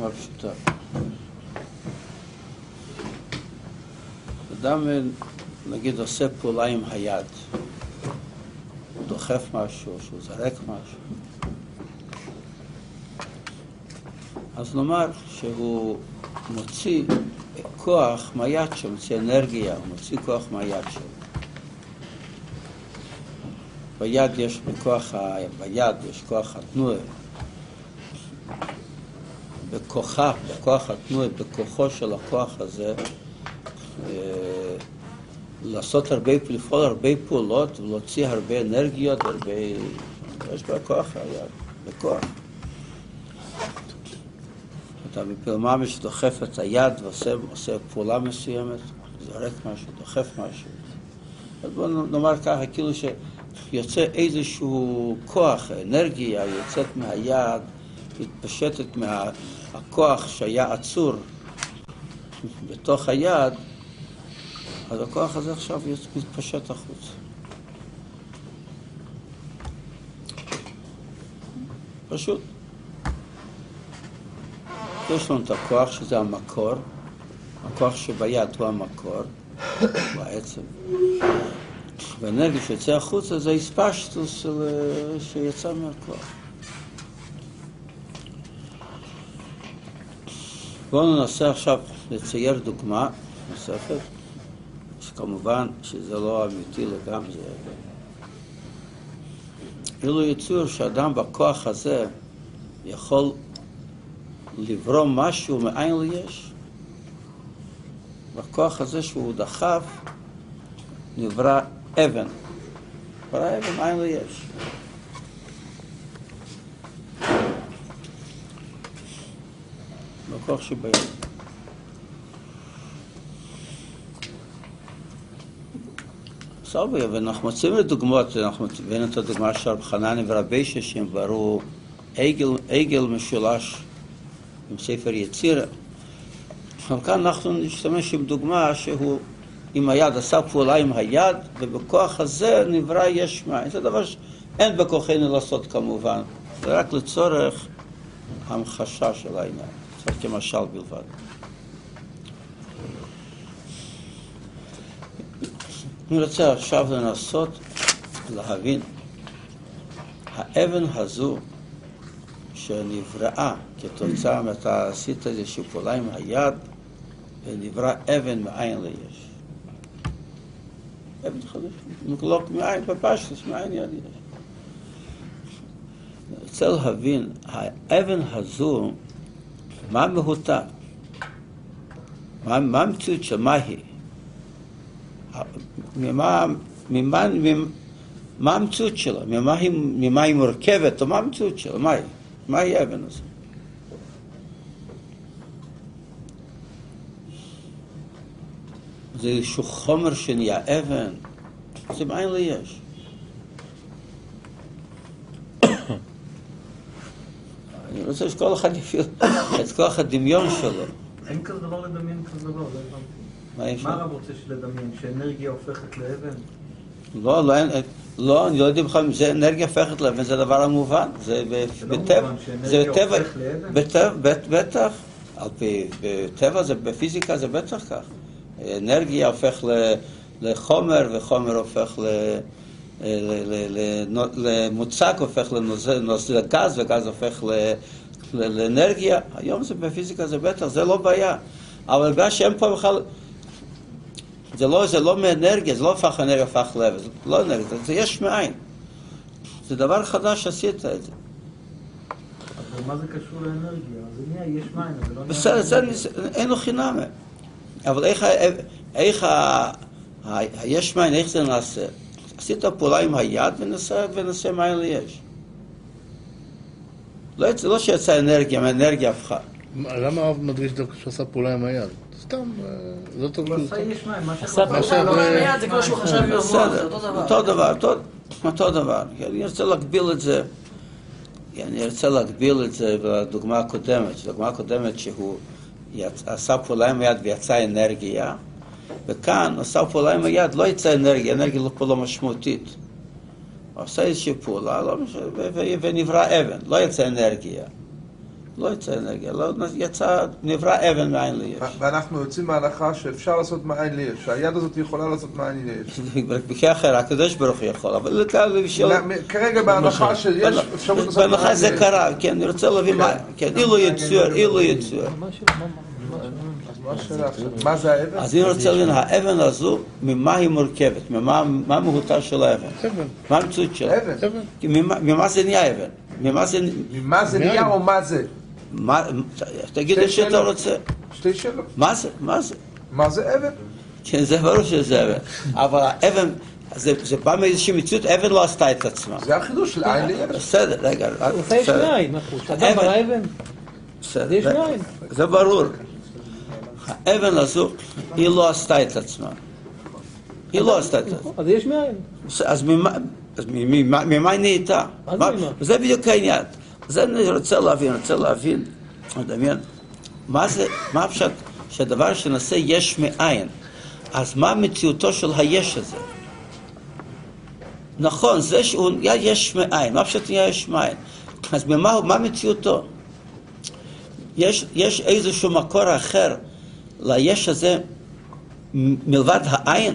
מאוד פשוטה. אדם, נגיד, עושה פעולה עם היד, הוא דוחף משהו, שהוא זרק משהו. אז נאמר שהוא מוציא כוח מהיד שלו, מוציא אנרגיה, הוא מוציא כוח מהיד שלו. ביד יש כוח התנועה. בכוח התנועה, בכוחו של הכוח הזה, לפעול הרבה פעולות ולהוציא הרבה אנרגיות, יש בכוח היד, בכוח. אתה בפעמה שדוחף את היד ועושה פעולה מסוימת, זורק משהו, דוחף משהו. אז בואו נאמר ככה, כאילו שיוצא איזשהו כוח, אנרגיה יוצאת מהיד, מתפשטת מהכוח שהיה עצור בתוך היד, אז הכוח הזה עכשיו מתפשט החוץ. פשוט. יש לנו את הכוח שזה המקור, הכוח שביד הוא המקור, בעצם. והאנרגיה שיוצא החוצה זה הספשטוס שיצא מהכוח. בואו ננסה עכשיו לצייר דוגמה נוספת, שכמובן שזה לא אמיתי לגמרי. אילו יצור שאדם בכוח הזה יכול לברום משהו מאין ליש, בכוח הזה שהוא דחף נברא אבן. נברא אבן מאין ליש. בכוח שביד. סבבה, ואנחנו מוצאים לדוגמאות, אנחנו מביאים את הדוגמה של רב חנניה ורבי שהם בראו עגל משולש עם ספר יצירה. אבל כאן אנחנו נשתמש עם דוגמה שהוא עם היד, עשה פעולה עם היד, ובכוח הזה נברא יש מאין. זה דבר שאין בכוחנו לעשות כמובן, זה רק לצורך המחשה של העניין, צריך כמשל בלבד. אני רוצה עכשיו לנסות להבין, האבן הזו שנבראה כתוצאה אתה עשית איזושהי פעולה עם היד, ונברא אבן מאין ליש. אבן חדש, מקלוק מאין, בפשטוס מאין יד יש. אני רוצה להבין, האבן הזו, מה מהותה? מה המציאות של מה היא? מה המציאות שלה? ממה היא מורכבת? או מה המציאות שלה? מה היא האבן הזו? זה איזשהו חומר שנהיה אבן, זה מאין ליש. אני רוצה שכל אחד יפעיל את כוח הדמיון שלו. אין כזה דבר לדמיין כזה דבר, לא הבנתי. מה הרב רוצה לדמיין? שאנרגיה הופכת לאבן? לא, אני לא יודע בכלל אם זה אנרגיה הופכת לאבן, זה דבר המובן. זה לא מובן שאנרגיה הופך לאבן? בטח. בטבע, בפיזיקה זה בטח כך. אנרגיה הופך לחומר, וחומר הופך למוצק, הופך לגז, וגז הופך לאנרגיה. היום זה בפיזיקה זה בטח, זה לא בעיה. אבל בגלל שאין פה בכלל, זה לא מאנרגיה, זה לא הפך אנרגיה, הפך לב, זה לא אנרגיה, זה יש מאין. זה דבר חדש שעשית את זה. אבל מה זה קשור לאנרגיה? זה נהיה יש מאין, זה לא נהיה... בסדר, אין לו חינם. אבל איך היש מאין, איך זה נעשה? עשית פעולה עם היד ונעשה מאין ליש. לא שיצא אנרגיה, מהאנרגיה הפכה. למה הרב מדגיש דווקא שעשה פעולה עם היד? סתם, זה אותו הוא עשה יש מאין, מה עשה פעולה עם היד, זה כמו שהוא חשב במוח, זה אותו דבר. אני רוצה להגביל את זה בדוגמה הקודמת שהוא עשה פעולה עם היד ויצא אנרגיה, וכאן עשה פעולה עם היד, לא יצא אנרגיה, אנרגיה לא פעולה משמעותית. הוא עשה איזושהי פעולה ונברא אבן, לא יצא אנרגיה. לא יצא אנרגיה, לא יצא, נברא אבן מאין ליש. ואנחנו יוצאים מההלכה שאפשר לעשות מאין ליש, שהיד הזאת יכולה לעשות מאין ליש. בקריאה אחרת, הקדוש ברוך הוא יכול, אבל כרגע בהנחה שיש אפשרות לעשות מאין ליש. בהנחה זה קרה, כן, אני רוצה להבין מה, כן, אילו יצור. מה זה האבן? אז אני רוצה להבין, האבן הזו, ממה היא מורכבת? מה מהותה של האבן? מה המציאות שלה? אבן. ממה זה נהיה אבן? ממה זה נהיה או מה זה? תגיד לי שאתה רוצה. שתי שאלות. מה זה? מה זה אבן? כן, זה ברור שזה אבן. אבל האבן, זה בא מאיזושהי מציאות, אבן לא עשתה את עצמה. זה החידוש של עין ליש. בסדר, רגע. זה יש מאין, אדם ברא אבן. זה יש מאין. זה ברור. האבן הזו, היא לא עשתה את עצמה. היא לא עשתה את עצמה. אז יש מאין. אז ממה היא נהייתה? זה בדיוק העניין. זה אני רוצה להבין, לדמיין, מה הפשט שהדבר שנעשה יש מאין? אז מה מציאותו של היש הזה? נכון, זה שהוא יש מאין, מה הפשט יש מאין? אז מה מציאותו? יש איזשהו מקור אחר ליש הזה מלבד העין?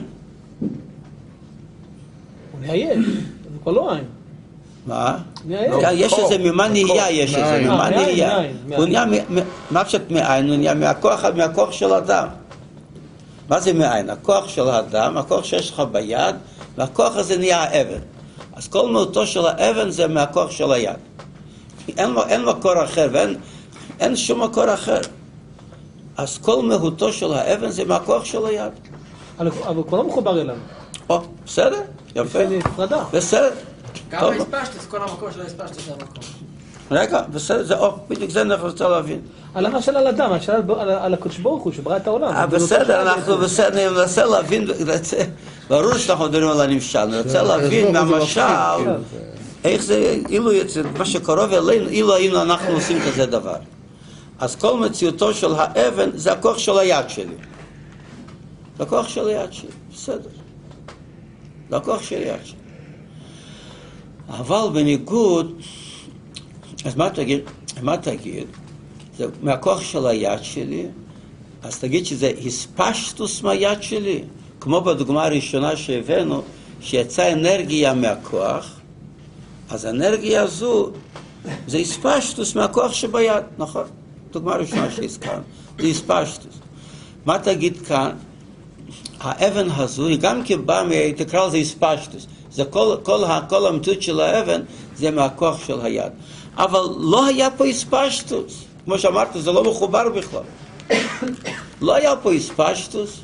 הוא נהיה יש, זה כבר לא עין. מה? יש איזה, ממה נהיה יש איזה, ממה נהיה? הוא נהיה, מה פשוט מעין? הוא נהיה מהכוח של האדם. מה זה מעין? הכוח של האדם, הכוח שיש לך ביד, והכוח הזה נהיה האבן. אז כל מהותו של האבן זה מהכוח של היד. אין מקור אחר, ואין שום מקור אחר. אז כל מהותו של האבן זה מהכוח של היד. אבל כבר לא מחובר אליו. בסדר, יפה. בסדר. כמה הספשת, כל המקום של הספשת זה המקום. רגע, בסדר, בדיוק זה אנחנו רוצה להבין. הלכה של על אדם, השאלה על הקדוש ברוך הוא שברא את העולם. בסדר, אנחנו בסדר, אני מנסה להבין, ברור שאנחנו מדברים על הנמשל, אני רוצה להבין מהמשל, איך זה, אילו מה שקרוב אלינו, אילו היינו אנחנו עושים כזה דבר. אז כל מציאותו של האבן זה הכוח של היד שלי. זה הכוח של היד שלי, בסדר. זה הכוח של היד שלי. אבל בניגוד, אז מה תגיד? זה מהכוח של היד שלי, אז תגיד שזה הספשטוס מהיד שלי, כמו בדוגמה הראשונה שהבאנו, שיצאה אנרגיה מהכוח, אז האנרגיה הזו, זה הספשטוס מהכוח שביד, נכון? דוגמה ראשונה שהזכרנו, זה הספשטוס. מה תגיד כאן? האבן הזו, היא גם כבאה, תקרא לזה הספשטוס. זה כל המציאות של האבן, זה מהכוח של היד. אבל לא היה פה הספשטוס. כמו שאמרת, זה לא מחובר בכלל. לא היה פה הספשטוס.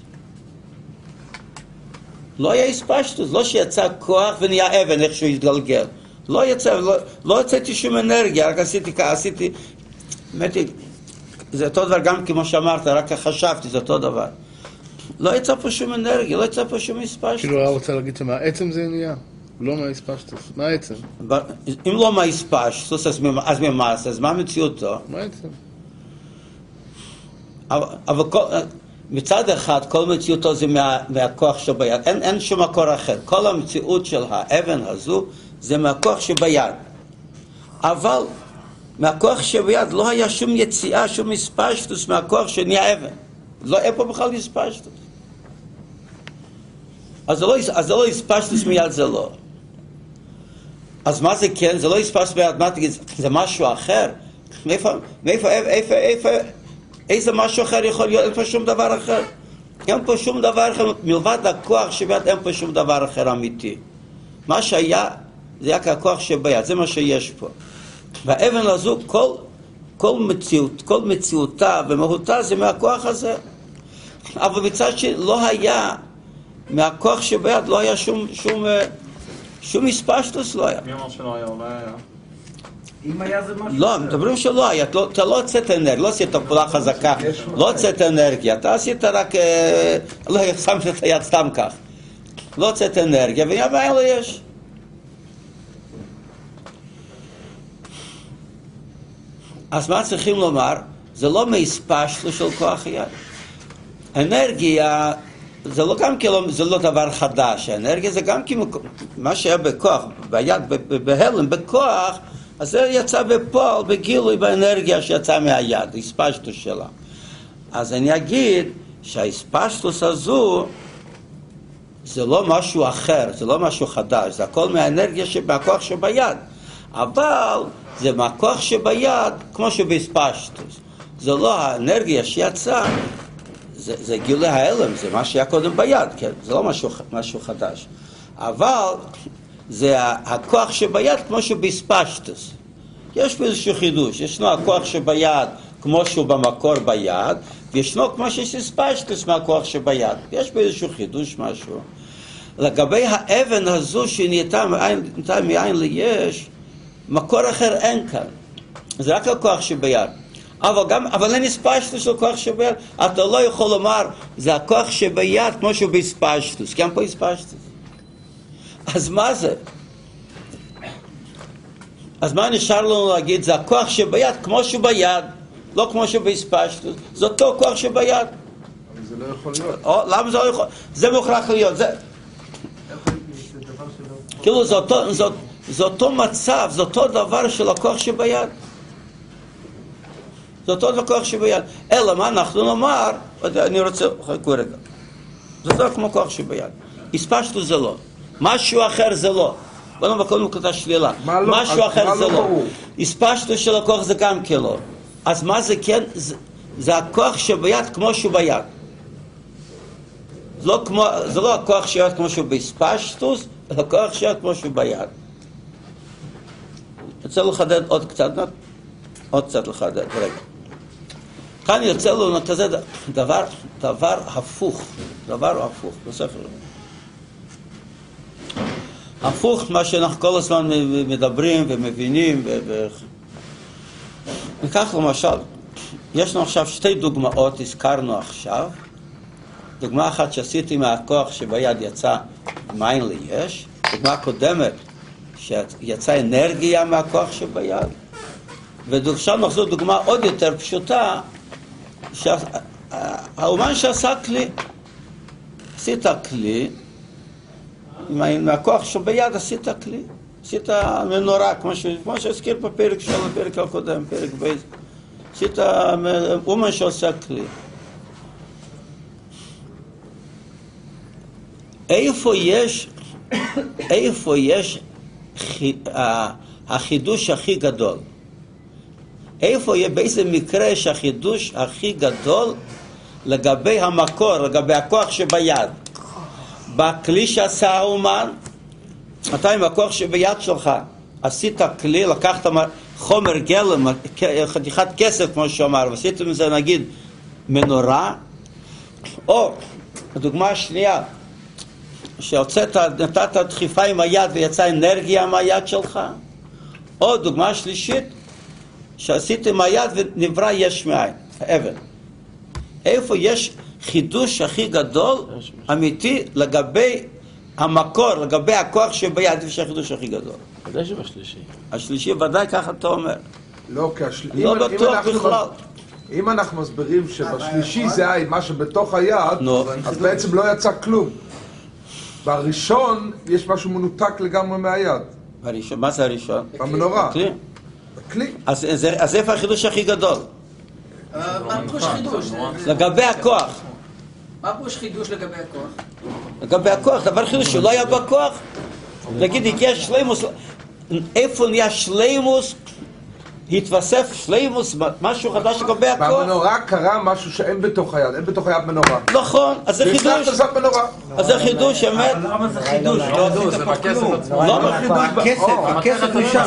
לא היה הספשטוס. לא שיצא כוח ונהיה אבן, איך שהוא התגלגל. לא יצאתי שום אנרגיה, רק עשיתי, זה אותו דבר גם כמו שאמרת, רק חשבתי, זה אותו דבר. לא יצא פה שום אנרגיה, לא יצא פה שום הספשטוס. כאילו, הוא רוצה להגיד שמהעצם זה נהיה? לא מההספשטוס, מה העצם? אם לא מההספשטוס, אז ממה? אז מה מציאותו? מה העצם? אבל מצד אחד, כל מציאותו זה מהכוח שביד. אין שום מקור אחר. כל המציאות של האבן הזו, זה מהכוח שביד. אבל מהכוח שביד לא היה שום יציאה, שום הספשטוס מהכוח שנהיה אבן. לא היה פה בכלל הספשטוס. אז זה לא הספשטוס מיד, זה לא. אז מה זה כן? זה לא הספשטוס מיד, מה תגיד? זה משהו אחר? איזה משהו אחר יכול להיות? אין פה שום דבר אחר. אין פה שום דבר אחר, מלבד הכוח שביד, אין פה שום דבר אחר אמיתי. מה שהיה, זה היה כהכוח שביד, זה מה שיש פה. והאבן הזו, כל מציאותה ומהותה זה מהכוח הזה. אבל מצד שלא היה, מהכוח שביד לא היה שום הספשטוס, לא היה. מי אמר שלא היה? אולי היה? אם היה זה משהו... לא, מדברים שלא היה, אתה לא הוצאת אנרגיה, לא עשית פעולה חזקה, לא הוצאת אנרגיה, אתה עשית רק, לא שמת את היד סתם כך. לא הוצאת אנרגיה, והבעיה לא יש. אז מה צריכים לומר? זה לא מהספשטוס של כוח היד. אנרגיה, זה לא גם זה לא דבר חדש. האנרגיה זה גם מה שהיה בכוח, ביד, בהלם, בכוח, אז זה יצא בפועל, בגילוי, באנרגיה שיצאה מהיד, הספשטוס שלה. אז אני אגיד שההספשטוס הזו זה לא משהו אחר, זה לא משהו חדש, זה הכל מהאנרגיה, מהכוח שביד. אבל זה מהכוח שביד, כמו שבהספשטוס. זה לא האנרגיה שיצאה, זה גילוי ההלם, זה מה שהיה קודם ביד, כן? זה לא משהו חדש. אבל זה הכוח שביד כמו שבהספשטוס. יש פה איזשהו חידוש, ישנו הכוח שביד כמו שהוא במקור ביד, וישנו כמו שיש הספשטוס מהכוח שביד. יש פה איזשהו חידוש משהו. לגבי האבן הזו שנהייתה מאין ליש, מקור אחר אין כאן. זה רק הכוח שביד. אבל אין הספשטוס של כוח שביד. אתה לא יכול לומר, זה הכוח שביד כמו שהוא בהספשטוס. כי אין פה הספשטוס. אז מה זה? אז מה נשאר לנו להגיד? זה הכוח שביד כמו שהוא ביד, לא כמו שהוא בהספשטוס. זה אותו כוח שביד. אבל זה לא יכול להיות. למה זה לא יכול? זה מוכרח להיות. כאילו זה אותו מצב, זה אותו דבר של הכוח שביד. זה אותו הכוח שביד. אלא מה אנחנו נאמר, אני רוצה, חכו רגע. זה לא כמו כוח שביד. הספשטוס זה לא. משהו אחר זה לא. בואו נבקום נקודה שלילה. משהו אחר זה לא. הספשטוס של הכוח זה גם כלא. אז מה זה כן? זה הכוח שביד כמו שהוא ביד. זה לא הכוח שיד כמו שהוא בהספשטוס, זה הכוח שיד כמו שהוא ביד. אני רוצה לחדד עוד קצת לחדד, רגע. כאן יוצא לנו כזה דבר הפוך, בספר. הפוך מה שאנחנו כל הזמן מדברים ומבינים. ניקח למשל, יש לנו עכשיו שתי דוגמאות, הזכרנו עכשיו. דוגמה אחת שעשיתי מהכוח שביד יצא מאין ליש, דוגמה קודמת שיצא אנרגיה מהכוח שביד, ועכשיו נחזור דוגמה עוד יותר פשוטה, שהאומן שעשה כלי, עשית כלי, מהכוח שביד עשית כלי, עשית מנורה, כמו שהזכיר בפרק של הפרק הקודם, פרק בייס, עשית אומן שעושה כלי. איפה יש החידוש הכי גדול? באיזה מקרה יש החידוש הכי גדול לגבי המקור, לגבי הכוח שביד? בכלי שעשה האומן, אתה עם הכוח שביד שלך עשית כלי, לקחת חומר גלם, חתיכת כסף כמו שאומר, ועשית מזה נגיד מנורה, או הדוגמה השנייה, נתת דחיפה עם היד ויצא אנרגיה מהיד שלך, או דוגמה שלישית, שעשית עם היד ונברא יש מאין, האבן. איפה יש חידוש הכי גדול, אמיתי, לגבי המקור, לגבי הכוח שביד, יש החידוש הכי גדול. ודאי שבשלישי. השלישי ודאי ככה אתה אומר. לא, לא בטוח בכלל. אם אנחנו מסבירים שבשלישי זה מה שבתוך היד, אז בעצם לא יצא כלום. בראשון יש משהו מנותק לגמרי מהיד. מה זה הראשון? במנורה. בכלי. אז איפה החידוש הכי גדול? מה פירוש חידוש? לגבי הכוח. מה פירוש חידוש לגבי הכוח? לגבי הכוח, דבר חידוש שלא היה בכוח. נגיד, הגיע שלימוס, איפה נהיה שלימוס? התווסף שלימוס, משהו חדש לגבי הכוח. במנורה קרה משהו שאין בתוך היד, אין בתוך היד מנורה. נכון, אז זה חידוש. אז זה חידוש, אמת. למה זה חידוש? זה בכסף עצמו. לא חידוש, הכסף נשאר.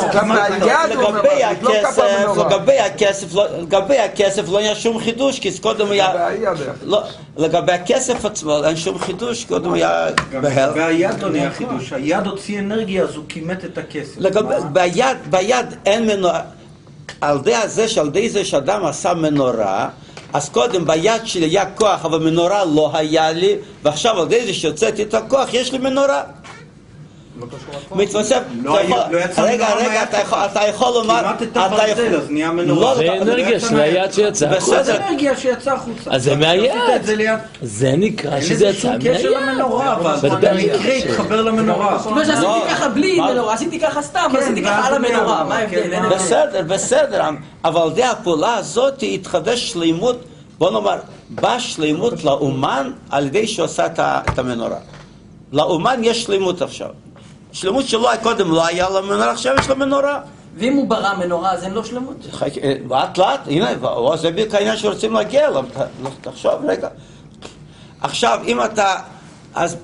לגבי הכסף לא היה שום חידוש, כי קודם היה... לגבי הכסף עצמו אין שום חידוש, קודם היה... לגבי היד לא נהיה חידוש, היד הוציא אנרגיה, אז הוא כימת את הכסף. ביד אין מנורה. על ידי זה שאדם עשה מנורה, אז קודם ביד שלי היה כוח, אבל מנורה לא היה לי, ועכשיו על ידי זה שהוצאתי את הכוח, יש לי מנורה. לא קשור לכוח. מתווסף, רגע, אתה יכול לומר, כמעט את הברזל, אז נהיה מנורה. זה אנרגיה של היד שיצא החוצה. זה אנרגיה שיצא החוצה. אז זה מהיד. זה נקרא שזה יצא מהיד. אין לזה שום קשר למנורה, אבל המקרה התחבר למנורה. כמו שעשיתי ככה בלי מנורה, עשיתי ככה סתם, עשיתי ככה על המנורה, מה ההבדל? בסדר, אבל די הפעולה הזאת התחדש שלימות, בוא נאמר, בא שלימות לאומן על ידי שעושה את המנורה. לאומן יש שלימות עכשיו. שלמות שלו קודם לא היה לו מנורה, עכשיו יש לו מנורה. ואם הוא ברא מנורה, אז אין לו שלמות? לאט, הנה, זה בדיוק העניין שרוצים להגיע אליו. תחשוב רגע. עכשיו, אם אתה, אז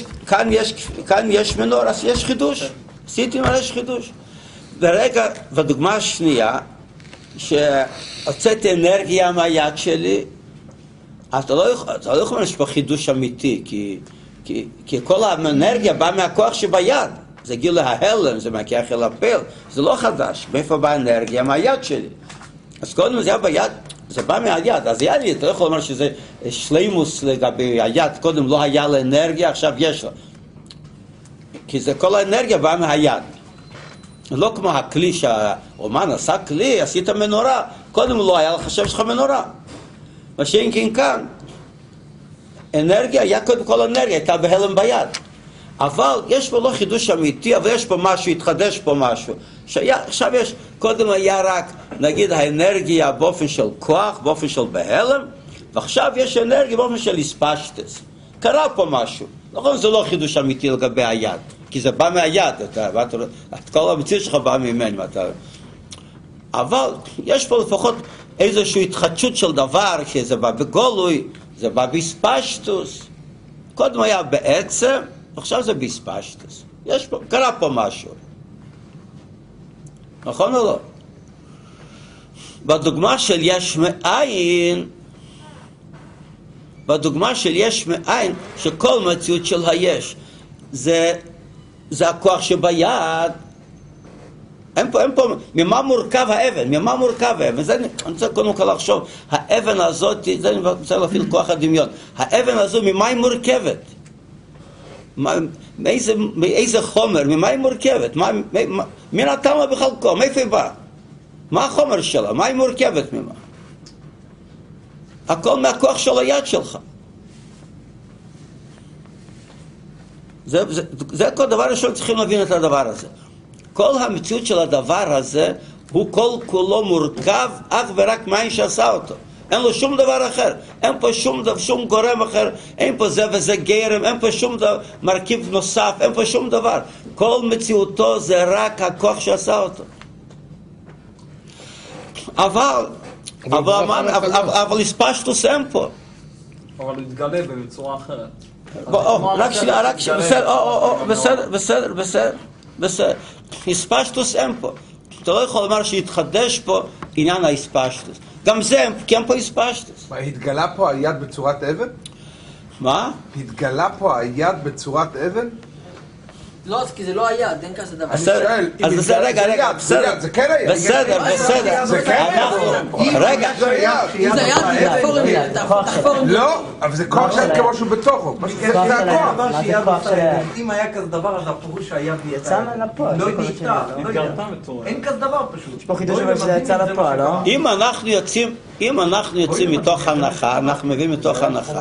כאן יש מנורה, אז יש חידוש. עשיתי מה יש חידוש. ורגע, בדוגמה השנייה, שהוצאתי אנרגיה מהיד שלי, אתה לא יכול לשפוך חידוש אמיתי, כי כל האנרגיה באה מהכוח שביד. זה גיל ההלם, זה מהכוח אל הפל, זה לא חדש. מאיפה באה האנרגיה? מהיד שלי. אז קודם זה היה ביד, זה בא מהיד. אז היה לי, אתה לא יכול לומר שזה שלימוס לגבי היד, קודם לא היה לה אנרגיה, עכשיו יש לה. כי זה כל האנרגיה באה מהיד. לא כמו הכלי שהאומן עשה כלי, עשית מנורה, קודם לא היה לך, עכשיו יש לך מנורה. מה שאין כן כאן, אנרגיה, היה קודם כל אנרגיה, הייתה בהלם ביד. אבל יש פה לא חידוש אמיתי, אבל יש פה משהו, התחדש פה משהו. עכשיו יש, קודם היה רק, נגיד, האנרגיה באופן של כוח, באופן של בהלם, ועכשיו יש אנרגיה באופן של הספשטס. קרה פה משהו. נכון, זה לא חידוש אמיתי לגבי היד, כי זה בא מהיד, כל המציאות שלך בא ממנו. אבל יש פה לפחות איזושהי התחדשות של דבר, שזה בא בגולוי, זה בא בספשטוס. קודם היה בעצם, עכשיו זה בספשטוס. יש פה, קרה פה משהו. נכון או לא? בדוגמה של יש מאין, שכל מציאות של היש, זה הכוח שביד. אין פה, ממה מורכב האבן? זה, אני רוצה קודם כל לחשוב, האבן הזאת, זה אני רוצה להפעיל כוח הדמיון. האבן הזו, ממה היא מורכבת? מאיזה חומר? ממה היא מורכבת? מי נתן לה בכלל כוח? מאיפה היא באה? מה החומר שלה? מה היא מורכבת ממה? הכל מהכוח של היד שלך. זה כל דבר ראשון צריכים להבין את הדבר הזה. כל המציאות של הדבר הזה הוא כל כולו מורכב אך ורק מהאין שעשה אותו. אין לו שום דבר אחר, אין פה שום גורם אחר, אין פה זה וזה גרם, אין פה שום מרכיב נוסף, אין פה שום דבר. כל מציאותו זה רק הכוח שעשה אותו. אבל הספשטוס אין פה. אבל הוא התגלה בצורה אחרת. רק שנייה, בסדר. הספשטוס אין פה. אתה לא יכול לומר שהתחדש פה עניין ההספשטוס. גם זה, כי אין פה הספשטוס. מה, התגלה פה היד בצורת אבן? מה? התגלה פה היד בצורת אבן? לא, כי זה לא היד, אין כזה דבר. אני שואל, אז זה רגע, בסדר. זה כן היד. בסדר. זה כן היד. רגע. אם זה היד, תחפור עם זה. לא, אבל זה כוח שאת כמו שהוא בתוכו. זה הכוח. אם היה כזה דבר, אז הפירוש שהיד יצא לפועל. לא נהייתה. אין כזה דבר פשוט. יש פה חידוש אבל שזה יצא לפועל, לא? אם אנחנו יוצאים מתוך הנחה, אנחנו מביאים מתוך הנחה,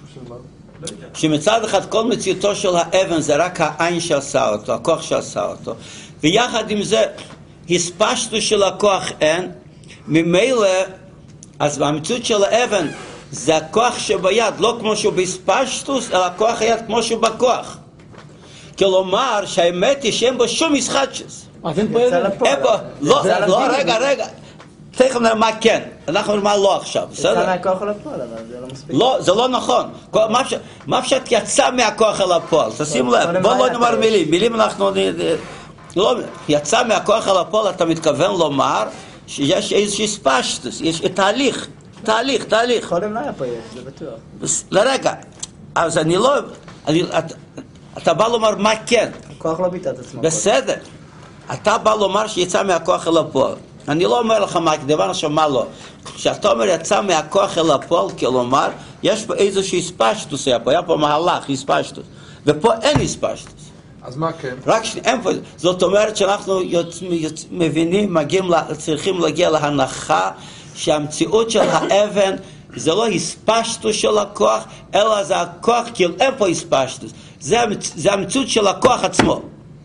שמצד אחד כל מציאותו של האבן זה רק העין שעשה אותו, הכוח שעשה אותו, ויחד עם זה הספשטות של הכוח אין, ממילא אז המציאות של האבן זה הכוח שביד, לא כמו שהוא בספשטות, אלא הכוח היד כמו שהוא בכוח. כלומר שהאמת היא שאין בו שום מסחדשות. אז אין פה אבן. לא, רגע. תכף נראה מה כן, אנחנו נראה מה לא עכשיו, בסדר? יצא מהכוח אל הפועל, אבל זה לא מספיק. לא, זה לא נכון. מה פשוט יצא מהכוח אל הפועל? תשים לב, בוא לא נאמר מילים אנחנו... לא, יצא מהכוח אל הפועל, אתה מתכוון לומר שיש איזושהי ספשטוס, יש תהליך. קודם לא היה פה יש, זה בטוח. לרגע, אז אני לא... אתה בא לומר מה כן. הכוח לא ביטא את עצמו. בסדר. אתה בא לומר שיצא מהכוח אל הפועל. אני לא אומר לך מה, דבר עכשיו מה לא. כשאתה אומר יצא מהכוח אל הפועל, כלומר, יש פה איזושהי הספשטוס, היה פה מהלך, הספשטוס. ופה אין הספשטוס. אז מה כן? רק שנייה, זאת אומרת שאנחנו מבינים, צריכים להגיע להנחה שהמציאות של האבן זה לא הספשטות של הכוח, אלא זה הכוח, כאילו אין פה הספשטות. זה המציאות של הכוח עצמו.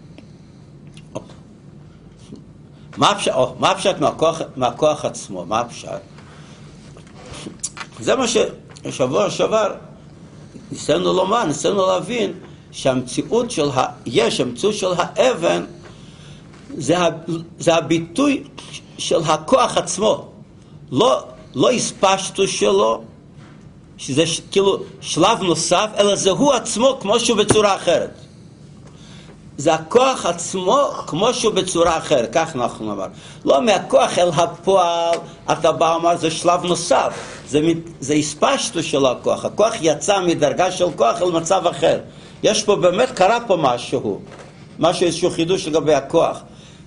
מה הפשט מהכוח עצמו? מה הפשט? זה מה ששבוע שעבר ניסינו לומר, ניסינו להבין שהמציאות של המציאות של האבן זה הביטוי של הכוח עצמו. לא הספשטות שלו, שזה כאילו שלב נוסף, אלא זה הוא עצמו כמו שהוא בצורה אחרת. זה הכוח עצמו כמו שהוא בצורה אחרת, כך אנחנו נאמר. לא מהכוח אל הפועל, אתה בא ואומר, זה שלב נוסף. זה הספשטות של הכוח. הכוח יצא מדרגה של כוח אל מצב אחר. יש פה באמת, קרה פה משהו, איזשהו חידוש לגבי הכוח.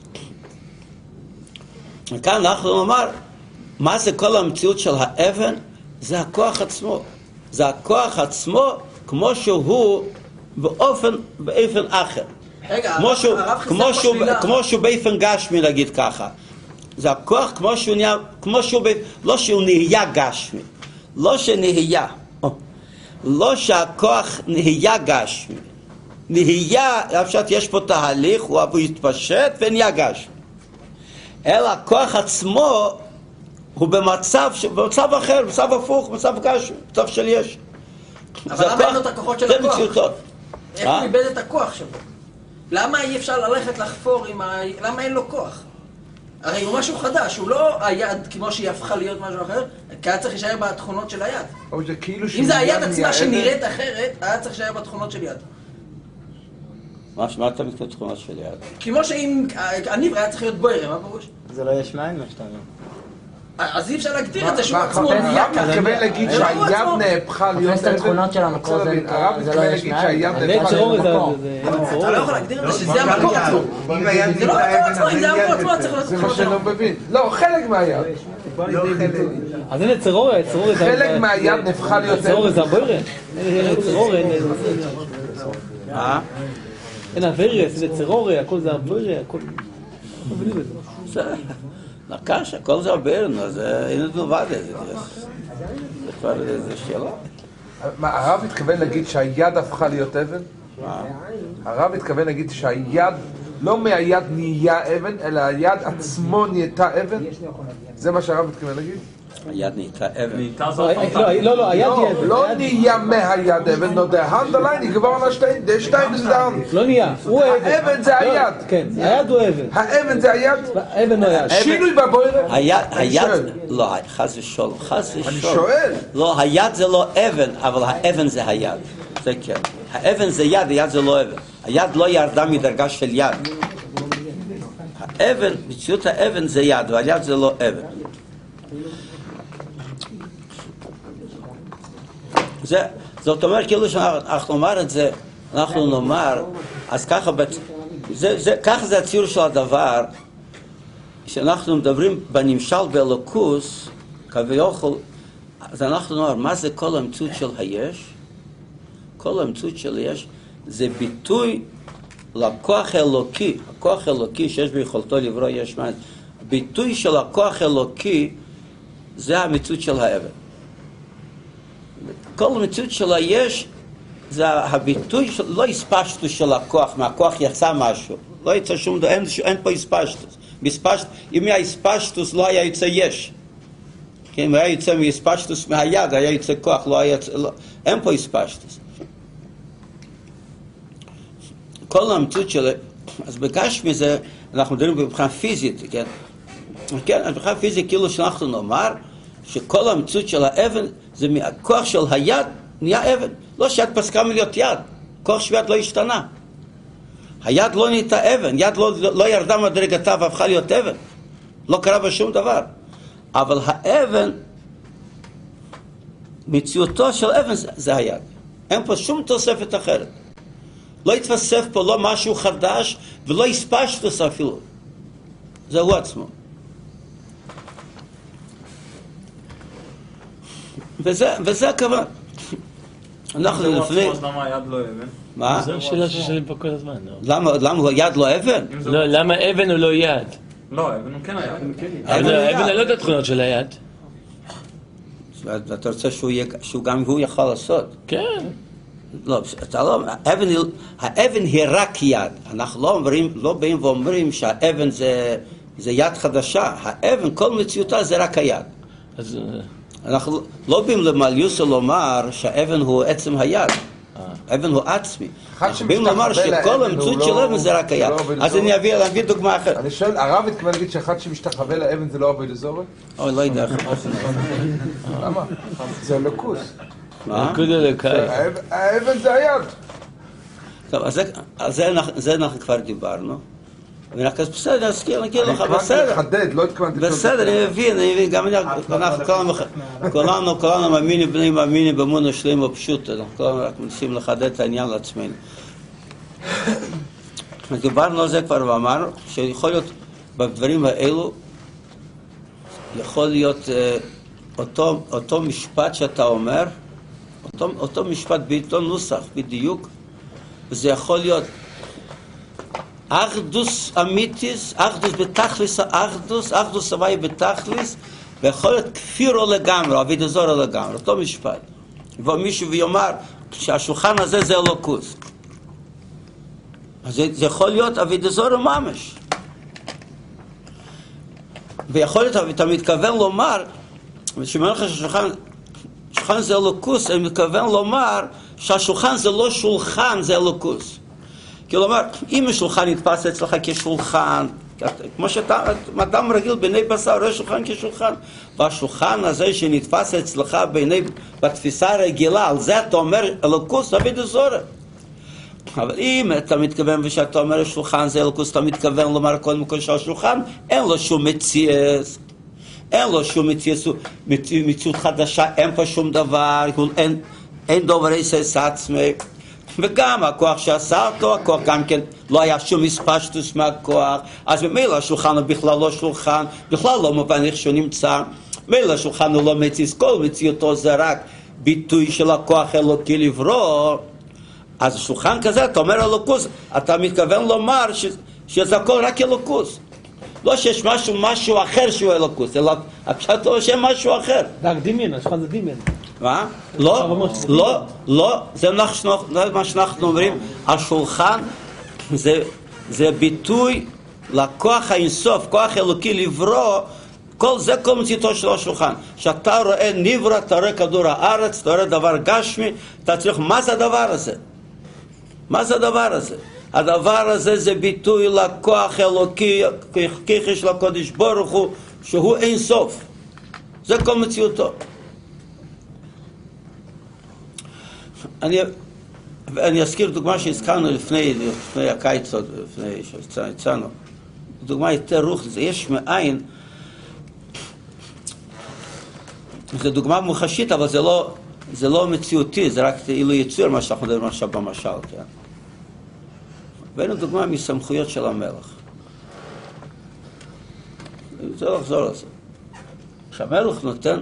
וכאן אנחנו נאמר, מה זה כל המציאות של האבן? זה הכוח עצמו. זה הכוח עצמו כמו שהוא באופן אחר. רגע, כמו שהוא באופן גשמי, נגיד ככה. זה הכוח כמו שהוא נהיה, לא שהוא נהיה גשמי. לא שנהיה. לא שהכוח נהיה גשמי. נהיה, יש פה תהליך, הוא יתפשט ונהיה גשמי. אלא הכוח עצמו הוא במצב אחר, במצב הפוך, במצב גשמי, במצב של יש. אבל למה אין לו את הכוחות של הכוח? זה מציאותו. איך הוא איבד את הכוח שלו? למה אי אפשר ללכת לחפור למה אין לו כוח? הרי הוא משהו חדש, הוא לא היד כמו שהיא הפכה להיות משהו אחר, כי היה צריך להישאר בתכונות של היד. אם זה היד עצמה שנראית אחרת, היה צריך להישאר בתכונות של יד. מה אתה מתכוון תכונות של יד? כמו שאם הניב היה צריך להיות בוירם, מה בראש? זה לא יש מים מה שאתה אומר. אז אי אפשר להגדיר את זה שהוא עצמו נהיה ככה. הרב מתכוון להגיד שהיד נהפכה להיות... חפש את התכונות של המקור, הרב מתכוון להגיד שהיד נהפכה להיות מקור. אתה לא יכול להגדיר את זה שזה המקור עצמו. זה לא המקור עצמו, אם זה המקור עצמו, צריך לעשות זה מה שאני לא מבין. לא, חלק מהיד. אז הנה צרורה, חלק מהיד נהפכה להיות... צרורה זה הבוירה. צרורה, אין הווירס, זה צרורה, הכל זה הבוירה, הכל... נקש, הכל זה הבן, אז אין את נובד איזה. זה כבר איזה שאלה. הרב התכוון להגיד שהיד הפכה להיות אבן? הרב התכוון להגיד שהיד, לא מהיד נהיה אבן, אלא היד עצמו נהייתה אבן? זה מה שהרב התכוון להגיד? היד נהייתה אבן. לא, היד היא אבן. לא נהיה מהיד אבן, לא דה הנדליין, יגבור על השתיים, דה שתיים זה דה. לא נהיה, הוא האבן. האבן זה היד. כן, היד הוא אבן. האבן זה היד? האבן לא היד. שינוי בבוירה? היד, לא, חס ושלום, חס ושלום. אני שואל. לא, היד זה לא אבן, אבל האבן זה היד. זה כן. האבן זה יד, היד זה לא אבן. היד לא ירדה מדרגה של יד. האבן, מציאות האבן זה יד, והיד זה לא אבן. זאת אומרת, כאילו שאנחנו נאמר את זה, אנחנו נאמר, אז ככה זה הציור של הדבר, שאנחנו מדברים בנמשל באלוקוס, כביכול, אז אנחנו נאמר, מה זה כל המציאות של היש? כל המציאות של היש זה ביטוי לכוח אלוקי, הכוח אלוקי שיש ביכולתו לברוא יש מאין, ביטוי של הכוח אלוקי זה המציאות של האבן. כל המציאות של היש זה הביטוי, לא הספשטות של הכוח, מהכוח יצא משהו, לא יצא שום דבר, אין פה הספשטות. אם היה הספשטות לא היה יוצא יש. אם היה יוצא מהספשטות מהיד, היה יוצא כוח, אין פה הספשטות. כל המציאות של... אז בגשמי זה, אנחנו מדברים בבחינה פיזית, כן? כן, בבחינה פיזית כאילו שאנחנו נאמר, שכל המציאות של האבן זה מהכוח של היד נהיה אבן. לא שיד פסקה מלהיות יד, כוח של יד לא השתנה. היד לא נהייתה אבן, יד לא ירדה מדרגתה והפכה להיות אבן. לא קרה בשום דבר. אבל האבן, מציאותו של אבן זה היד. אין פה שום תוספת אחרת. לא יתווסף פה לא משהו חדש ולא הספשטות אפילו. זה הוא עצמו. וזה הכוונה. אנחנו לפני... למה היד לא אבן? מה? זו שאלה ששאלים פה כל הזמן, לא? למה יד לא אבן? לא, למה אבן הוא לא יד? לא, אבן הוא כן היה. אבן אין לו את התכונות של היד. אתה רוצה שהוא גם הוא יכול לעשות? כן. לא, אתה לא, האבן היא רק יד. אנחנו לא באים ואומרים שהאבן זה יד חדשה. האבן, כל מציאותה זה רק היד. אז אנחנו לא באים למליוסה לומר שהאבן הוא עצם היד. האבן הוא עצמי. אנחנו באים לומר שכל המציאות של אבן זה רק היד. אז אני אביא דוגמה אחרת. אני שואל, הרב התכוון להגיד שאחד שמשתחווה לאבן זה לא עבודה זרה? אוי, לא יודע. למה? זה אלוקוס. מה? האבן זה היד. טוב, אז זה אנחנו כבר דיברנו. אז בסדר, נזכיר לך, בסדר. אני התכוונתי לחדד, לא התכוונתי... בסדר, אני מבין, גם כולנו מאמינים באמונה שלמה פשוט, אנחנו כולנו רק מנסים לחדד את העניין לעצמנו. דיברנו על זה כבר ואמרנו, שיכול להיות בדברים האלו, יכול להיות אותו משפט שאתה אומר, אותו משפט באותו נוסח בדיוק, וזה יכול להיות אחדוס אמיתיס, אחדוס בתכליס, אחדוס הוואי בתכליס, ויכול להיות כפירו לגמרי, עבודה זרה לגמרי, אותו משפט. ומישהו ויאמר שהשולחן הזה זה אלוקוס. אז זה יכול להיות עבודה זרה ממש. ויכול להיות, אתה מתכוון לומר, כשאומר לך שהשולחן זה אלוקוס, אני מתכוון לומר שהשולחן זה לא שולחן, זה אלוקוס. כלומר, אם השולחן נתפס אצלך כשולחן, כמו שאתה, אדם רגיל בעיני בשר, רואה שולחן כשולחן, והשולחן הזה שנתפס אצלך בתפיסה הרגילה, על זה אתה אומר אלוקוס, עבודה זרה. אבל אם אתה מתכוון ושאתה אומר השולחן זה אלוקוס, אתה מתכוון לומר קודם כל שהשולחן אין לו שום מציאות, אין לו שום מציאות חדשה, אין פה שום דבר, אין דבר איסס עצמי. וגם הכוח שעשה אותו, הכוח גם כן לא היה שום מספשטוס מהכוח, אז במילא השולחן הוא בכלל לא שולחן, בכלל לא מובן איך שהוא נמצא, במילא השולחן הוא לא מציץ, כל מציאותו זה רק ביטוי של הכוח אלוקי לברוא, אז השולחן כזה, אתה אומר אלוקוס, אתה מתכוון לומר שזה הכל רק אלוקוס. לא שיש משהו אחר שהוא אלוקוס, אלא הפשט לא שם משהו אחר. רק דמיין, השולחן זה דמיין. מה? לא, זה מה שאנחנו אומרים, השולחן זה ביטוי לכוח האינסוף, כוח אלוקי לברוא, כל זה כל מציאותו של השולחן. שאתה רואה נברא, אתה רואה כדור הארץ, אתה רואה דבר גשמי, אתה צריך, מה זה הדבר הזה? מה זה הדבר הזה? הדבר הזה זה ביטוי לכוח אלוקי, ככי של הקודש ברוך הוא, שהוא אינסוף. זה כל מציאותו. אני אזכיר דוגמה שהזכרנו לפני הקיץ, לפני שהצענו. דוגמה יותר רוח, יש מאין, זו דוגמה מוחשית, אבל זה לא מציאותי, זה רק אילו יצור מה שאנחנו מדברים עכשיו במשל, כן? ואין דוגמה מסמכויות של המלך. אני רוצה לחזור לזה. כשהמלך נותן,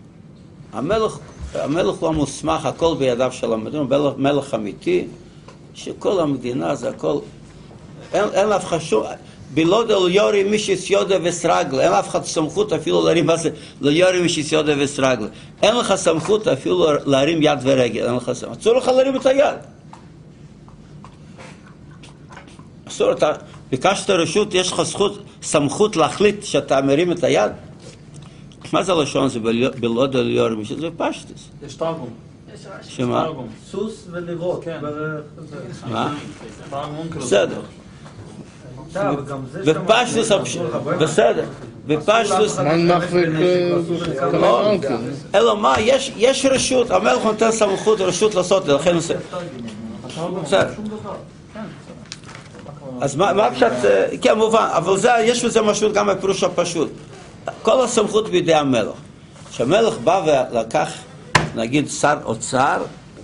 המלך לא מוסמך, הכל בידיו של המדינה, מלך אמיתי, שכל המדינה זה הכל, אין לאף אחד שום, בלוד אל יורי מישיס יודע וסרגל, אין לאף אחד סמכות אפילו להרים מה זה, לא יורי מישיס יודע וסרגל, אין לך סמכות אפילו להרים יד ורגל, אין לך סמכות, אסור לך להרים את היד. אסור, אתה ביקשת רשות, יש לך סמכות להחליט שאתה מרים את היד? מה זה לשון? זה בלוד אל יורי, זה פשטס. יש תרגום. שמה? סוס ולירות. מה? בסדר. בפשטוס, בסדר. בפשטוס... אלא מה? יש רשות, המלך נותן סמכות רשות לעשות, לכן עושה. בסדר. אז מה פשוט, כן, מובן, אבל יש בזה משהו גם בפירוש הפשוט. כל הסמכות בידי המלך. כשהמלך בא ולקח, נגיד, שר אוצר,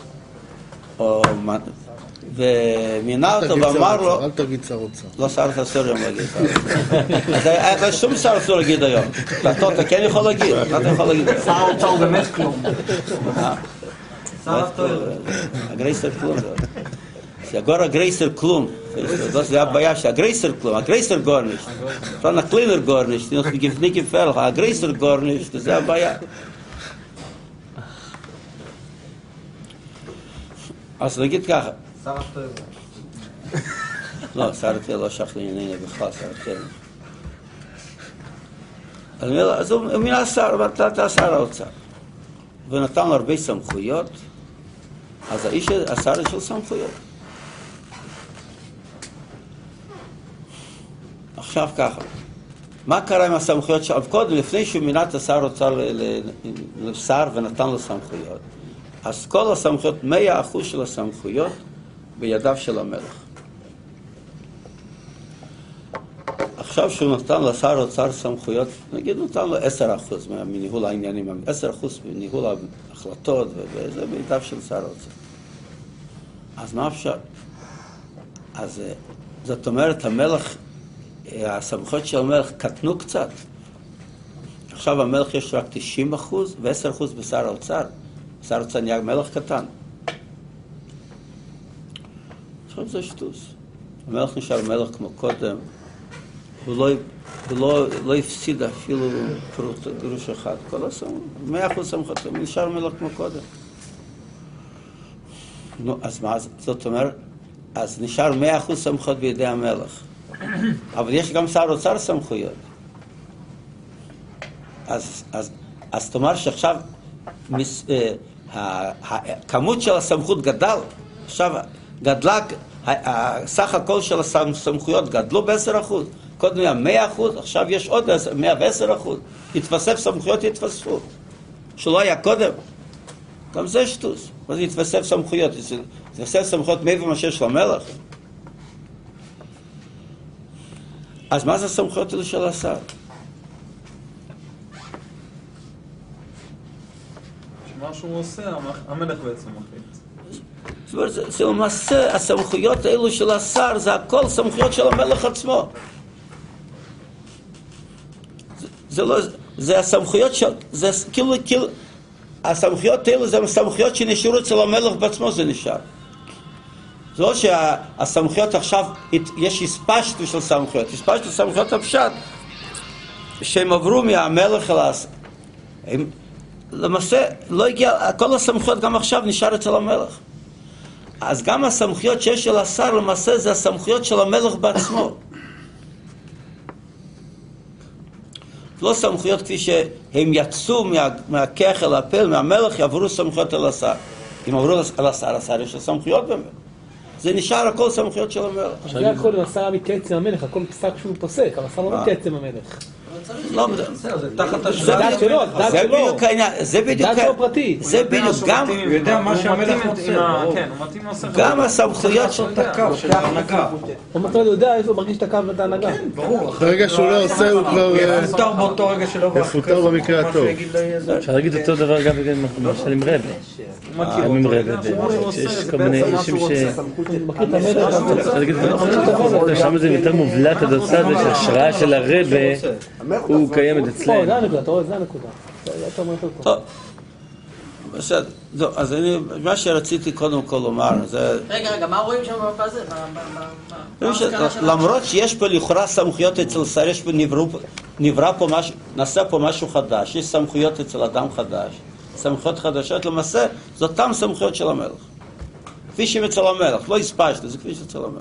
ומינה אותו ואמר לו... אל תגיד שר אוצר. לא, שר אוצר היום להגיד. אז שום שר אוצר להגיד היום. אתה כן יכול להגיד. אתה יכול להגיד. שר אוצר הוא באמת כלום. הגרייסר כלום. זה agora größer Klum. Das ist ja bei ja größer Klum, größer gar nicht. Von einer kleiner gar nicht, die gibt nicht gefährlich, größer gar nicht, das ist ja bei ja. Also da geht kach. לא, שר התל לא שייך לענייני בכלל, שר התל. אז הוא מינה שר, ואתה שר האוצר. ונתן לו הרבה סמכויות, אז השר יש לו סמכויות. עכשיו ככה, מה קרה עם הסמכויות שלו? קודם, לפני שהוא מינה את השר האוצר לשר ונתן לו סמכויות, אז כל הסמכויות, 100% של הסמכויות, בידיו של המלך. עכשיו שהוא נתן לשר האוצר סמכויות, נגיד נתן לו 10% מניהול העניינים, 10% מניהול ההחלטות, וזה בידיו של שר האוצר. אז מה אפשר? אז זאת אומרת, המלך, הסמכויות של המלך קטנו קצת. עכשיו המלך יש רק 90% ו10% בשר האוצר. שר האוצר נהיה מלך קטן. עכשיו זה שטוס. המלך נשאר מלך כמו קודם, הוא לא הפסיד אפילו גרוש אחד. כל 100% סמכות, הוא נשאר מלך כמו קודם. נו, אז מה, זאת אומרת, אז נשאר 100% סמכות בידי המלך. אבל יש גם שר אוצר סמכויות. אז תאמר שעכשיו הכמות של הסמכות גדל, עכשיו גדלה, סך הכל של הסמכויות גדלו ב10%. קודם היה 100%, עכשיו יש עוד 110%. התווסף סמכויות, התווספו. שלא היה קודם. גם זה שטוס. מה זה התווסף סמכויות? התווסף סמכויות מעבר מה שיש למלך. אז מה זה הסמכויות האלה של השר? מה שהוא עושה, המלך בעצם מחליט. זה למעשה, הסמכויות האלו של השר, זה הכל סמכויות של המלך עצמו. זה הסמכויות של, זה כאילו, הסמכויות האלו זה הסמכויות שנשארו אצל המלך בעצמו, זה נשאר. זה לא שהסמכויות עכשיו, יש הספשטות של סמכויות, הספשטות סמכויות הפשט, שהם עברו מהמלך אל השר. למעשה, לא הגיע, כל הסמכויות גם עכשיו נשאר אצל המלך. אז גם הסמכויות שיש של השר, למעשה, זה הסמכויות של המלך בעצמו. לא סמכויות כפי שהם יצאו מהכך אל הפל, מהמלך, יעברו סמכויות אל השר. אם עברו אל השר, השר יש סמכויות באמת. זה נשאר הכל סמכויות של המלך. זה הכל אם השר מתייעץ עם המלך, הכל פסק שהוא פוסק, אבל השר לא מתייעץ עם המלך. לא, זה תחת דעת שלו, זה בדיוק העניין, זה בדיוק, דעת שלו פרטי. זה בדיוק, גם, הוא יודע מה שהמלך רוצה. כן, הוא מתאים לספר. גם הסמכויות של הקו, של ההנהגה. הוא יודע, יש לו מרגיש את הקו ואת ההנהגה. ברור. ברגע שהוא לא עושה, הוא כבר יפוטר באותו רגע שלא יפוטר במקרה הטוב. אפשר להגיד אותו דבר גם למשל עם רבי. גם עם רבי, שיש כל מיני אישים ש... שם זה יותר מובלט עד הצד, שההשראה של הרבי הוא קיימת אצלנו. זה הנקודה, אתה רואה, זה הנקודה. אתה אומר אותו. בסדר, אז מה שרציתי קודם כל לומר, זה... רגע, מה רואים שם בזה? למרות שיש פה לכאורה סמכויות אצל שר, יש פה נברא פה משהו, נעשה פה משהו חדש, יש סמכויות אצל אדם חדש, סמכויות חדשות, למעשה, זה אותם סמכויות של המלך. כפי שהם אצל המלך, לא הספשת, זה כפי שאצל המלך.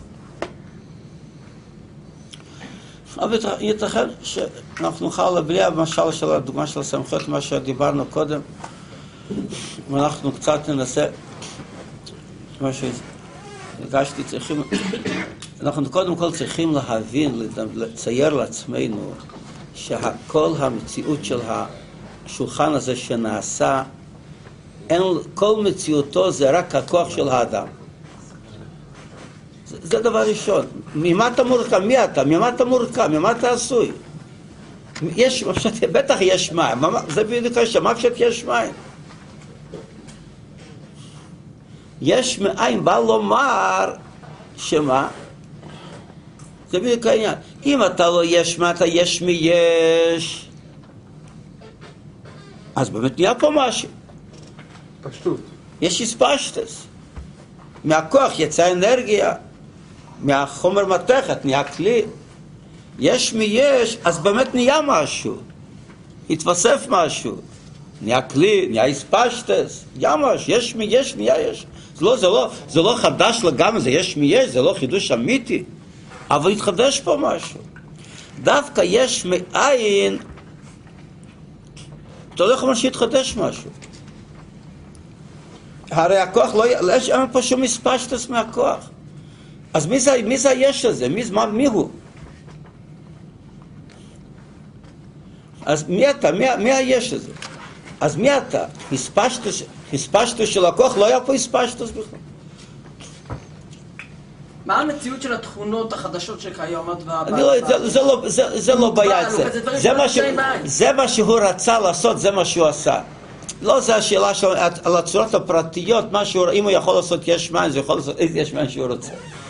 אבל ייתכן שאנחנו נוכל בלי המשל של הדוגמה של הסמכויות, מה שדיברנו קודם, ואנחנו קצת ננסה, מה שהרגשתי, אנחנו קודם כל צריכים להבין, לצייר לעצמנו, שכל המציאות של השולחן הזה שנעשה, כל מציאותו זה רק הכוח של האדם. זה דבר ראשון. ממה אתה מורכב? מי אתה? ממה אתה מורכב? ממה אתה עשוי? יש, בטח יש מים. זה בדיוק השם, מה פשוט יש מים? יש מאין, בא לומר שמה? זה בדיוק העניין. אם אתה לא יש מה, אתה יש מי יש. אז באמת נהיה פה משהו. פשטות. יש הספשטס. מהכוח יצא אנרגיה, מהחומר מתכת, נהיה כלי. יש מיש, אז באמת נהיה משהו. התווסף משהו. נהיה כלי, נהיה הספשטס, ימש, יש מיש, נהיה יש. זה לא חדש לגמרי, זה יש מיש, זה לא חידוש אמיתי. אבל התחדש פה משהו. דווקא יש מאין, אתה לא יכול שהתחדש משהו. הרי הכוח לא, אין פה שום הספשטס מהכוח. אז מי זה היש הזה? מי הוא? אז מי אתה? מי היש הזה? אז מי אתה? הספשטוס של הכוח, לא היה פה הספשטוס בכלל. מה המציאות של התכונות החדשות שקיימות? זה לא בעיה אצל. זה מה שהוא רצה לעשות, זה מה שהוא עשה. לא זה השאלה על הצורות הפרטיות, אם הוא יכול לעשות יש מים, זה יכול לעשות איזה יש מים שהוא רוצה.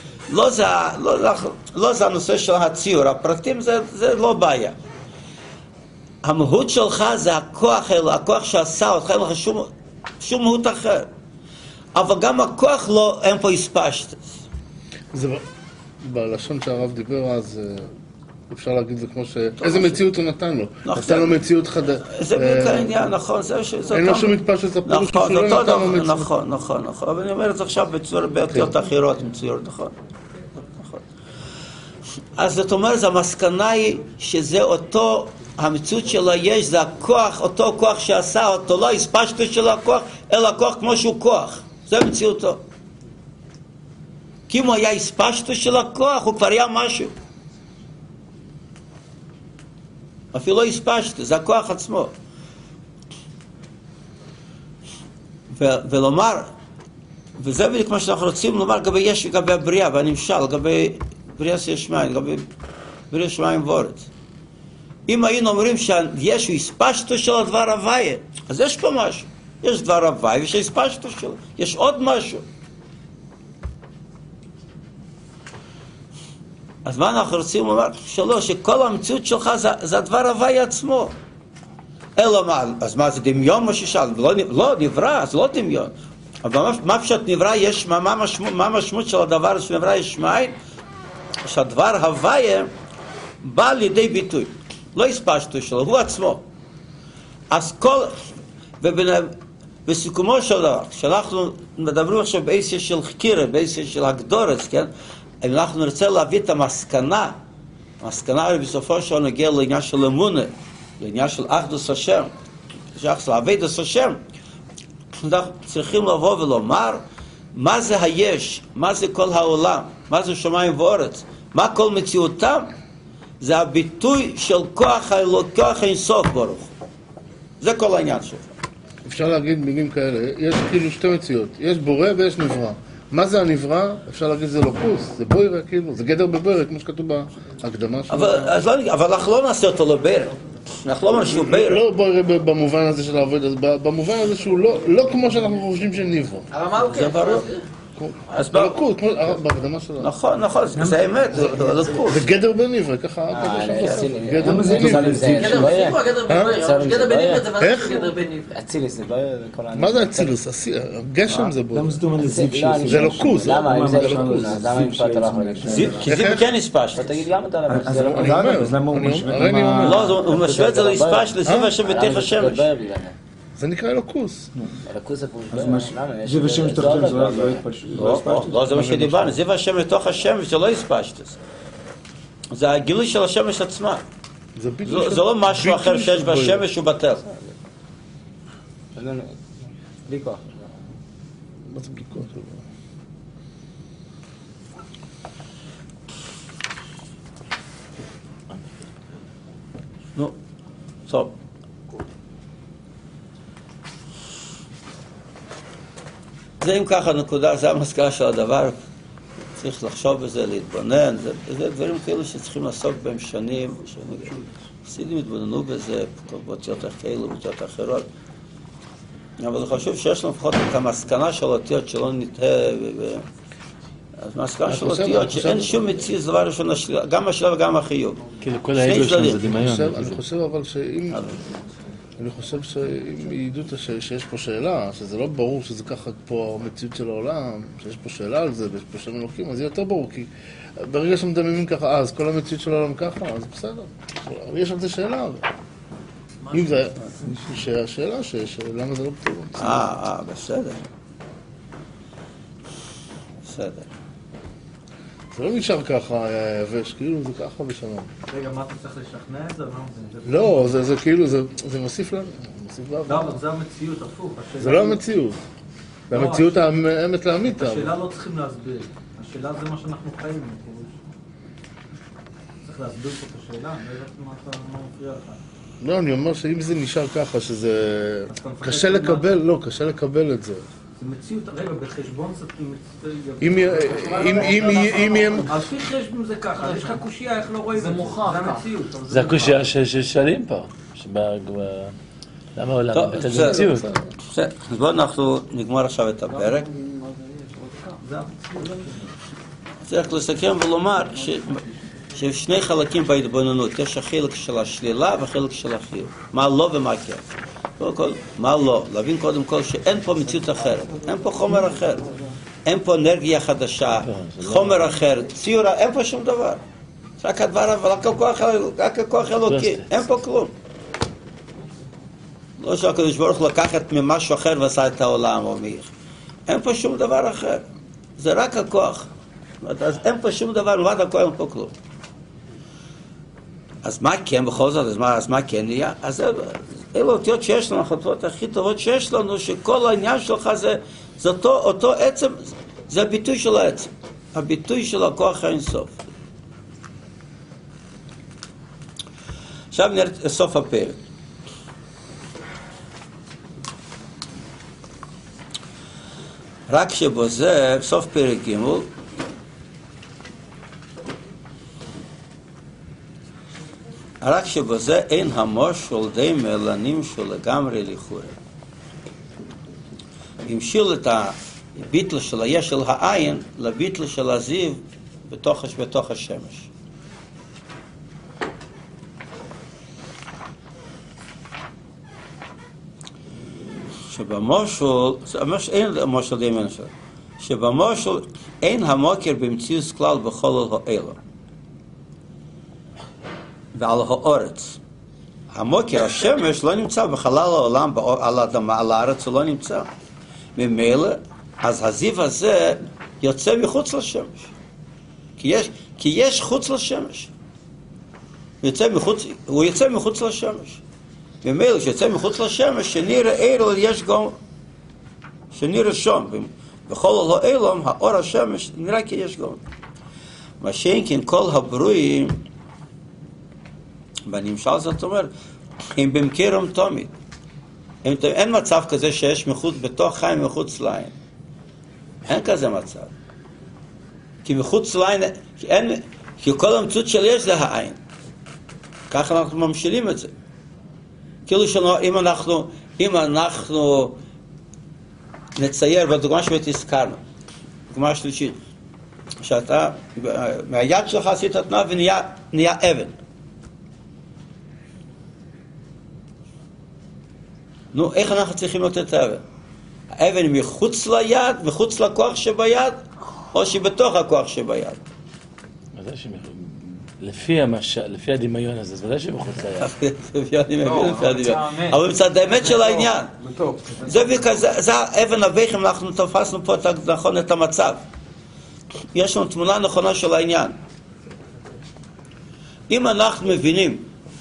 לא זה הנושא של הציור, הפרטים זה לא בעיה. המהות שלך זה הכוח שעשה אותך, אין לך שום מהות אחר. אבל גם הכוח לא, אין פה הספשטס. זה בלשון שהרב דיבר אז, אפשר להגיד זה כמו איזה מציאות הוא נתן לו. נתן לו מציאות חדש. זה בדיוק העניין, נכון. אין לו שום מתפשט, הפירוש שהוא לא נתן לו מציאות. נכון. אבל אני אומר את זה עכשיו בצורה באותיות אחרות, מצויות, נכון. אז זאת אומרת, המסקנה היא שזה אותו, המציאות שלו יש, זה הכוח, אותו כוח שעשה אותו, לא הספשטות של הכוח, אלא הכוח כמו שהוא כוח. זה מציאותו. כי אם הוא היה הספשטות של הכוח, הוא כבר היה משהו. אפילו לא הספשטות, זה הכוח עצמו. ולומר, וזה בדיוק מה שאנחנו רוצים לומר לגבי יש לגבי הבריאה והנמשל, לגבי בריאה יש מים, לגבי בריאה שמיים וארץ. אם היינו אומרים שיש הספשטות של הדבר הוויה, אז יש פה משהו. יש דבר הוויה ויש הספשטות שלו. יש עוד משהו. אז מה אנחנו רוצים לומר? שכל המציאות שלך זה הדבר הוויה עצמו. אלא מה? אז מה זה דמיון מה ששאל? לא נברא, זה לא דמיון. אבל מה פשוט נברא יש, מה המשמעות של הדבר שנברא יש מים? שהדבר הוויה בא לידי ביטוי. לא הספשטות שלו, הוא עצמו. אז בסיכומו של דבר, כשאנחנו מדברים עכשיו בעסק של חקירה, בעסק של הגדורס, כן? אם אנחנו נרצה להביא את המסקנה, המסקנה בסופו של דבר נגיע לעניין של אמונה, לעניין של אחדוס השם, של עבודת השם, אנחנו צריכים לבוא ולומר, מה זה היש, מה זה כל העולם, מה זה שמיים וארץ, מה כל מציאותם, זה הביטוי של כוח האינסוף ברוך. זה כל העניין שלו. אפשר להגיד מילים כאלה, יש כאילו שתי מציאות, יש בורא ויש נברא. מה זה הנברא? אפשר להגיד זה לוקוס, זה בוירה כאילו, זה גדר בבוירה, כמו שכתוב בהקדמה שלו. אבל אנחנו לא נעשה אותו לבוירה. אנחנו לא אומרים שהוא בוירה. לא בוירה במובן הזה של העבוד, במובן הזה שהוא לא כמו שאנחנו חושבים שנברא. אבל מה הוא כן? זה ברור. אז בלוקות, כמו בהקדמה שלו. נכון, זה אמת, זה לוקות. זה גדר בנברא, ככה גדר בנברא זה מה זה גדר בנברא. אצילוס זה בוירה וכל העניין. מה זה אצילוס? גשם זה בוירה. זה לוקוס. למה? אם זה לוקוס, למה אם פה אתה לא יכול להגיד? כי זה כן הספשט. תגיד גם אתה למה. אז למה הוא משווה? לא, הוא משווה את זה להספשט, לזיו השם ותך השמש. זה נקרא אלוקוס. אלוקוס זה פרוש בוירה. זיו השם מתוך השם זה לא התפשט. לא, זה מה שדיברנו, זיו השם לתוך השמש זה לא הספשט. זה הגילוי של השמש עצמה. זה לא משהו אחר שיש בשמש ובטל. בלי כוח. מה זה בלי כוח? נו, טוב. זה אם ככה נקודה, זה המסקנה של הדבר. צריך לחשוב בזה, להתבונן. זה דברים כאלו שצריכים לעסוק בהם שנים. חסידים התבוננו בזה, באותיות כאלו, באותיות אחרות. אבל זה חשוב שיש לנו לפחות את המסקנה של אותיות שלא נטעה. אז המסקנה של אותיות שאין שום מציאות, זה דבר ראשון, גם השאלה וגם החיוב. כאילו כל האגו שם זה דמיון. אני חושב אבל שאם... אני חושב שאם ידעו שיש פה שאלה, שזה לא ברור שזה ככה פה המציאות של העולם, שיש פה שאלה על זה ויש פה שם אלוקים, אז זה יותר ברור, כי ברגע שמדממים ככה, אז כל המציאות של העולם ככה, אז בסדר. יש על זה שאלה. אם זה השאלה, למה זה לא פתור? בסדר. בסדר. זה לא נשאר ככה יבש, כאילו זה ככה ושלום. רגע, מה אתה צריך לשכנע את זה? לא, זה כאילו, זה מוסיף לנו. לא, אבל זה המציאות, הפוך. זה לא המציאות. זה המציאות האמת לאמית. השאלה לא צריכים להסביר. השאלה זה מה שאנחנו חיים. צריך להסביר פה את השאלה, אני לא יודעת מה מפריע לך. לא, אני אומר שאם זה נשאר ככה, שזה קשה לקבל, לא, קשה לקבל את זה. זה מציאות, רגע, בחשבון זה... אם הם... על פי חשבון זה ככה, יש לך קושייה, איך לא רואים את זה? זה מוכח ככה. זה המציאות. זה הקושייה ששאלים פה. למה העולם? זה מציאות. אז בואו אנחנו נגמור עכשיו את הפרק. צריך לסכם ולומר ששני חלקים בהתבוננות, יש החלק של השלילה והחלק של החיוב. מה לא ומה כן. קודם כל, מה לא? להבין קודם כל שאין פה מציאות אחרת, אין פה חומר אחר, אין פה אנרגיה חדשה, חומר אחר, ציורה, אין פה שום דבר. רק הדבר, אבל רק הכוח אלוקי, אין פה כלום. לא שהקדוש ברוך הוא לקחת ממשהו אחר ועשה את העולם או מי. אין פה שום דבר אחר, זה רק הכוח. אז אין פה שום דבר, לבד הכוח אין פה כלום. אז מה כן בכל זאת, אז מה כן נהיה? אז אלו אותיות שיש לנו, החלטות הכי טובות שיש לנו, שכל העניין שלך זה אותו עצם, זה הביטוי של העצם, הביטוי של הכוח האינסוף. עכשיו נראה סוף הפרק. רק שבו זה, סוף פרק ג' רק שבזה אין המושל דמה לנמשל לגמרי לכאורה. המשיל את הביטל של היש של העין לביטל של הזיו בתוך השמש. שבמושל, אין המושל דמה לנמשל, שבמושל אין המוקר במציאות כלל בכל העולם. ועל האורץ. המוקר, השמש, לא נמצא בחלל העולם, על האדמה, על הארץ, הוא לא נמצא. ממילא, אז הזיו הזה יוצא מחוץ לשמש. כי יש חוץ לשמש. הוא יוצא מחוץ לשמש. ממילא, שיוצא מחוץ לשמש, שנראה עיר, יש גם, שנראה שם. בכל העולם, האור השמש, נראה כי יש גם. מה שאין כן כל הברואים, בנמשל זאת אומרת, הם במקרם תמיד. אין מצב כזה שיש בתוך חיים מחוץ לעין. אין כזה מצב. כי מחוץ לעין, כי כל המציאות של יש זה העין. ככה אנחנו ממשילים את זה. כאילו אם אנחנו נצייר בדוגמה שהזכרנו, דוגמה השלישית, שאתה מהיד שלך עשית תנועה ונהיה אבן. נו, איך אנחנו צריכים לתת את האבן? האבן מחוץ ליד, מחוץ לכוח שביד, או שבתוך הכוח שביד? לפי הדמיון הזה, זה לא שמחוץ ליד. לפי הדמיון. אבל מצד האמת של העניין. זה האבן הוויכם, אנחנו תופסנו פה נכון את המצב. יש לנו תמונה נכונה של העניין. אם אנחנו מבינים,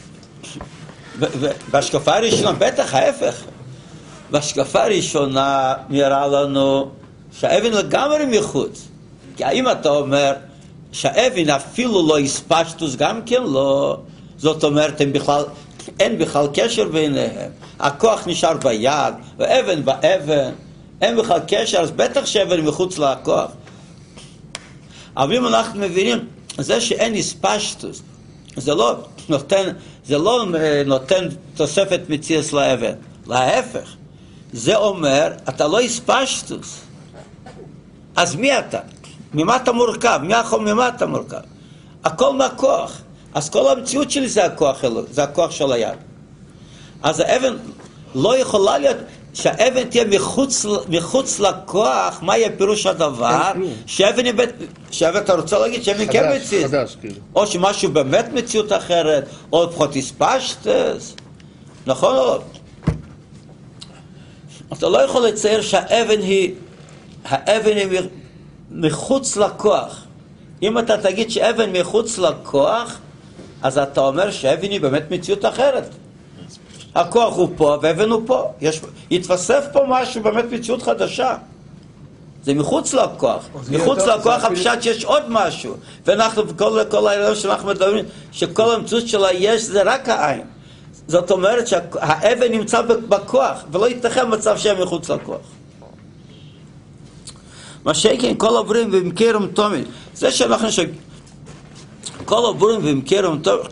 בהשקפה הראשונה, בטח ההפך, בהשקפה הראשונה נראה לנו שהאבן לגמרי מחוץ. כי האם אתה אומר שהאבן אפילו לא הספשטוס גם כן לא, זאת אומרת אין בכלל קשר ביניהם, הכוח נשאר ביד ואבן באבן, אין בכלל קשר, אז בטח שאבן מחוץ לכוח. אבל אם אנחנו מבינים זה שאין הספשטוס, זה לא נותן תוספת מציאס לאבן, להפך, זה אומר אתה לא הספשטוס. אז מי אתה? ממה אתה מורכב? ממה אתה מורכב? הכל מהכוח. אז כל המציאות שלי זה הכוח של היד. אז האבן לא יכולה להיות, שהאבן תהיה מחוץ לכוח, מה יהיה פירוש הדבר? שאבן אתה רוצה להגיד שאבן כן מציאות. או שמשהו באמת מציאות אחרת, או לפחות הספשטס. נכון או לא? אתה לא יכול לצייר שהאבן היא מחוץ לכוח. אם אתה תגיד שאבן מחוץ לכוח, אז אתה אומר שאבן היא באמת מציאות אחרת. הכוח הוא פה ואבן הוא פה. יתווסף פה משהו, באמת מציאות חדשה. זה מחוץ לכוח. מחוץ לכוח הפשט שיש עוד משהו. ואנחנו, כל העניין שאנחנו מדברים, שכל המציאות שלה יש, זה רק העין. זאת אומרת שהאבן נמצא בכוח, ולא ייתכן מצב שהם מחוץ לכוח. מה שכן, כל עוברים במקרם תומין. זה שאנחנו כל עוברים במקרם תומין,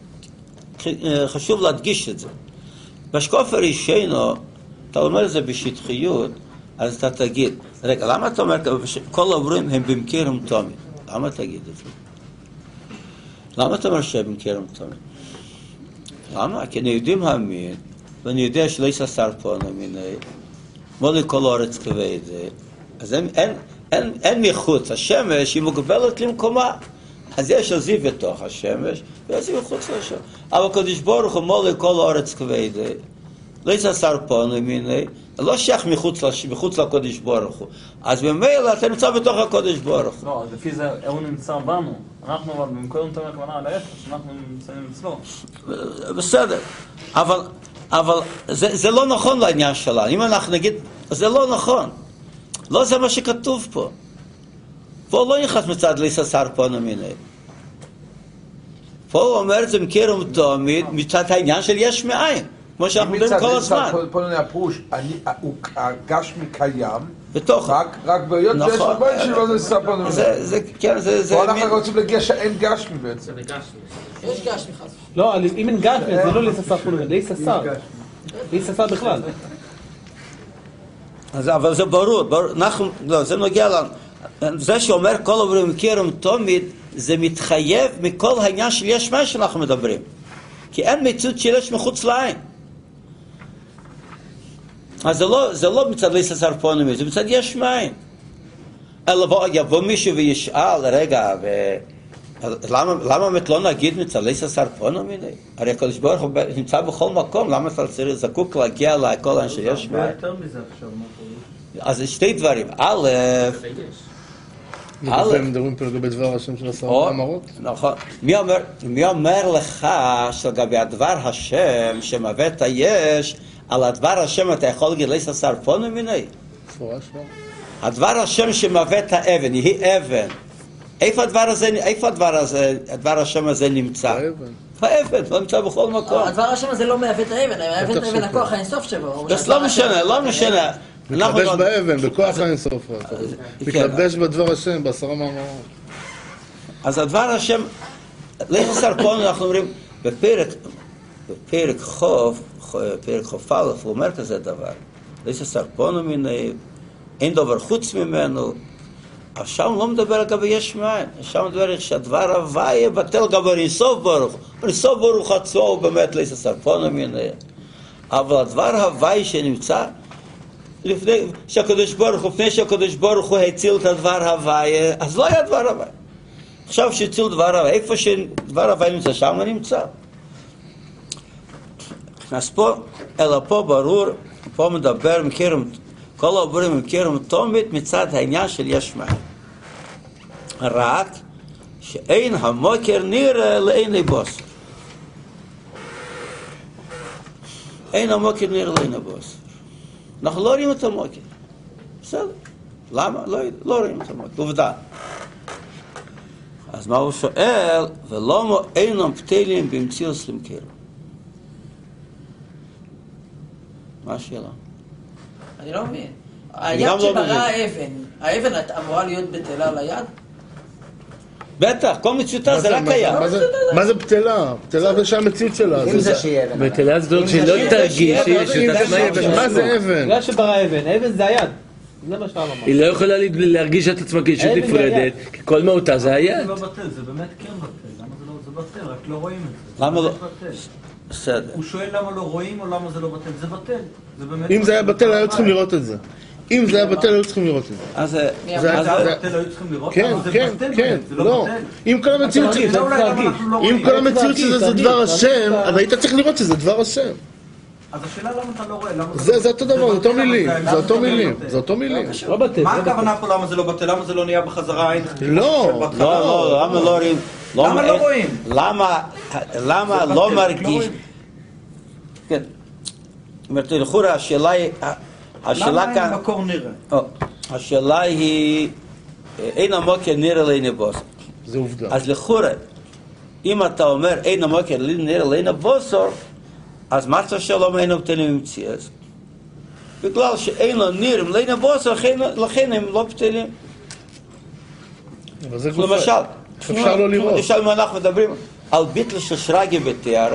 חשוב להדגיש את זה. בשקוף הראשינו, אתה אומר את זה בשטחיות, אז אתה תגיד, רגע, למה אתה אומר כל עוברים הם במקרם תומין? למה תגיד את זה? למה אתה אומר שהם במקרם תומין? למה? כי אני יודעים מאמין, ואני יודע שלא יססר פה נמיני, מולי כל אורץ כבד, אז אין מחוץ, השמש היא מוגבלת למקומה, אז יש זיו בתוך השמש, ויש זיו מחוץ לשמש. אבל קדוש ברוך הוא מולי כל אורץ כבד, לא יססר פה נמיני, לא שייך מחוץ לקדוש ברוך הוא, אז במילא אתה נמצא בתוך הקדוש ברוך הוא. לא, לפי זה הוא נמצא בנו, אנחנו אבל במקום תומר הכוונה על ההפך, שאנחנו נמצאים אצלו. בסדר, אבל זה לא נכון לעניין שלה. אם אנחנו נגיד, זה לא נכון. לא זה מה שכתוב פה. פה לא נכנס מצד ליססר פה נמיני. פה הוא אומר את זה מקרם תמיד מצד העניין של יש מאין. כמו שאנחנו יודעים כל הזמן. פה נראה הפרוש, הגשמי קיים, בתוך. רק בהיות שיש רבוי שלא זה ספר נמיני. זה, כן, זה... פה אנחנו רוצים להגיע שאין גשמי בעצם. יש גשמי חס. לא, אם אין גשמי, זה לא ליססר פה נמיני, ליססר בכלל. אבל זה ברור, לא, זה נוגע לנו. זה שאומר כל עוברים מקרם תמיד, זה מתחייב מכל העניין של יש מה שאנחנו מדברים. כי אין מציאות של יש מחוץ לעין. אז זה לא מצד ליססר פה נמיד, זה מצד יש מאין. אלא יבוא מישהו וישאל, רגע, למה באמת לא נגיד מצד ליססר פה נמיד? הרי הקדוש ברוך הוא נמצא בכל מקום, למה אתה צריך זקוק להגיע לכל העין שיש מאין? יותר מזה עכשיו, מה קורה? אז שתי דברים. א', הם מדברים פה לגבי דבר השם של 10 מאמרות? נכון. מי אומר לך שלגבי הדבר השם שמהווה את היש, על הדבר השם אתה יכול להגיד ליססר פה נמיני? פורש לא. הדבר השם שמהווה את האבן, היא אבן. איפה הדבר השם הזה נמצא? באבן, לא נמצא בכל מקום. הדבר השם הזה לא מהווה את האבן, מהווה את האבן הכוח האינסוף שבו. לא משנה. מתלבש באבן, בכוח האינסוף. מתלבש בדבר השם, ב10 מאמרות. אז הדבר השם, ליססר פה אנחנו אומרים, בפרק חוף א', הוא אומר כזה דבר. ליססר פה נמיני, אין דבר חוץ ממנו. אז שם לא מדבר לגבי יש מאין, שם מדבר שהדבר הוואי בטל גבר אינסוף ברוך. אינסוף ברוך עצמו הוא באמת ליססר פה נמיני. אבל הדבר הוואי שנמצא, לפני שהקדוש ברוך הוא הציל את הדבר הוואי, אז לא היה דבר הוואי. עכשיו שהציל דבר הוואי, איפה שדבר הוואי נמצא, שם הוא נמצא. אז פה, אלא פה ברור, פה מדבר כל העוברים מקרם תומית מצד העניין של יש מאין. רק שאין המוקר נראה לעיני בוסר. אין המוקר נראה לעיני בוסר. אנחנו לא רואים את המוקר. בסדר. למה? לא רואים את המוקר. עובדה. אז מה הוא שואל? ולא אינם פתלים במציאות למקרם. מה השאלה? אני לא מבין. היד שברא האבן אמורה להיות בטלה על היד? בטח, כל מציאותה זה רק היד. מה זה בטלה? בטלה זה שהמציאות שלה. אם זה שיהיה אבן. בטלה זאת שלא תרגיש מה זה אבן? בגלל שברא אבן זה היד. זה מה שאתה אמר. היא לא יכולה להרגיש את עצמה כישות נפרדת, כי כל מהותה זה היד. זה לא בטל, זה באמת כן בטל. למה זה בטל? רק לא רואים את זה. למה לא? בסדר. הוא שואל למה לא רואים או למה זה לא בטל. זה בטל. זה באמת אם זה היה בטל, היו צריכים לראות את זה. אם זה היה בטל, היו צריכים לראות את זה. אז זה היה בטל, היו צריכים לראות? כן, זה כן, בטל, כן, זה לא לא. בטל. אם כל המציאות שזה דבר השם, אז היית צריך לראות שזה דבר השם. אז השאלה למה אתה לא רואה? זה אותו דבר, זה אותו מילים. זה אותו מילים. זה אותו מילים. לא בטל. מה הכוונה פה למה זה לא בטל? למה זה לא נהיה בחזרה עין? לא. למה לא רואים? למה לא רואים? למה לא מרגיש? כן. זאת אומרת, לכאורה השאלה למה כאן... אין מקור נראה? השאלה היא... אין המוקר נראה לעינבוס. זה עובדה. אז לכאורה, אם אתה אומר אין המוקר נראה לעינבוסור, אז מה אתה שלום אין בטלים ממציאות? בגלל שאין לו נראים לעינבוסור, לכן הם לא בטלים. אבל זה גופה. למשל, אפשר לא לראות. למשל, אם אנחנו מדברים על ביטל של שרגי בתיארה,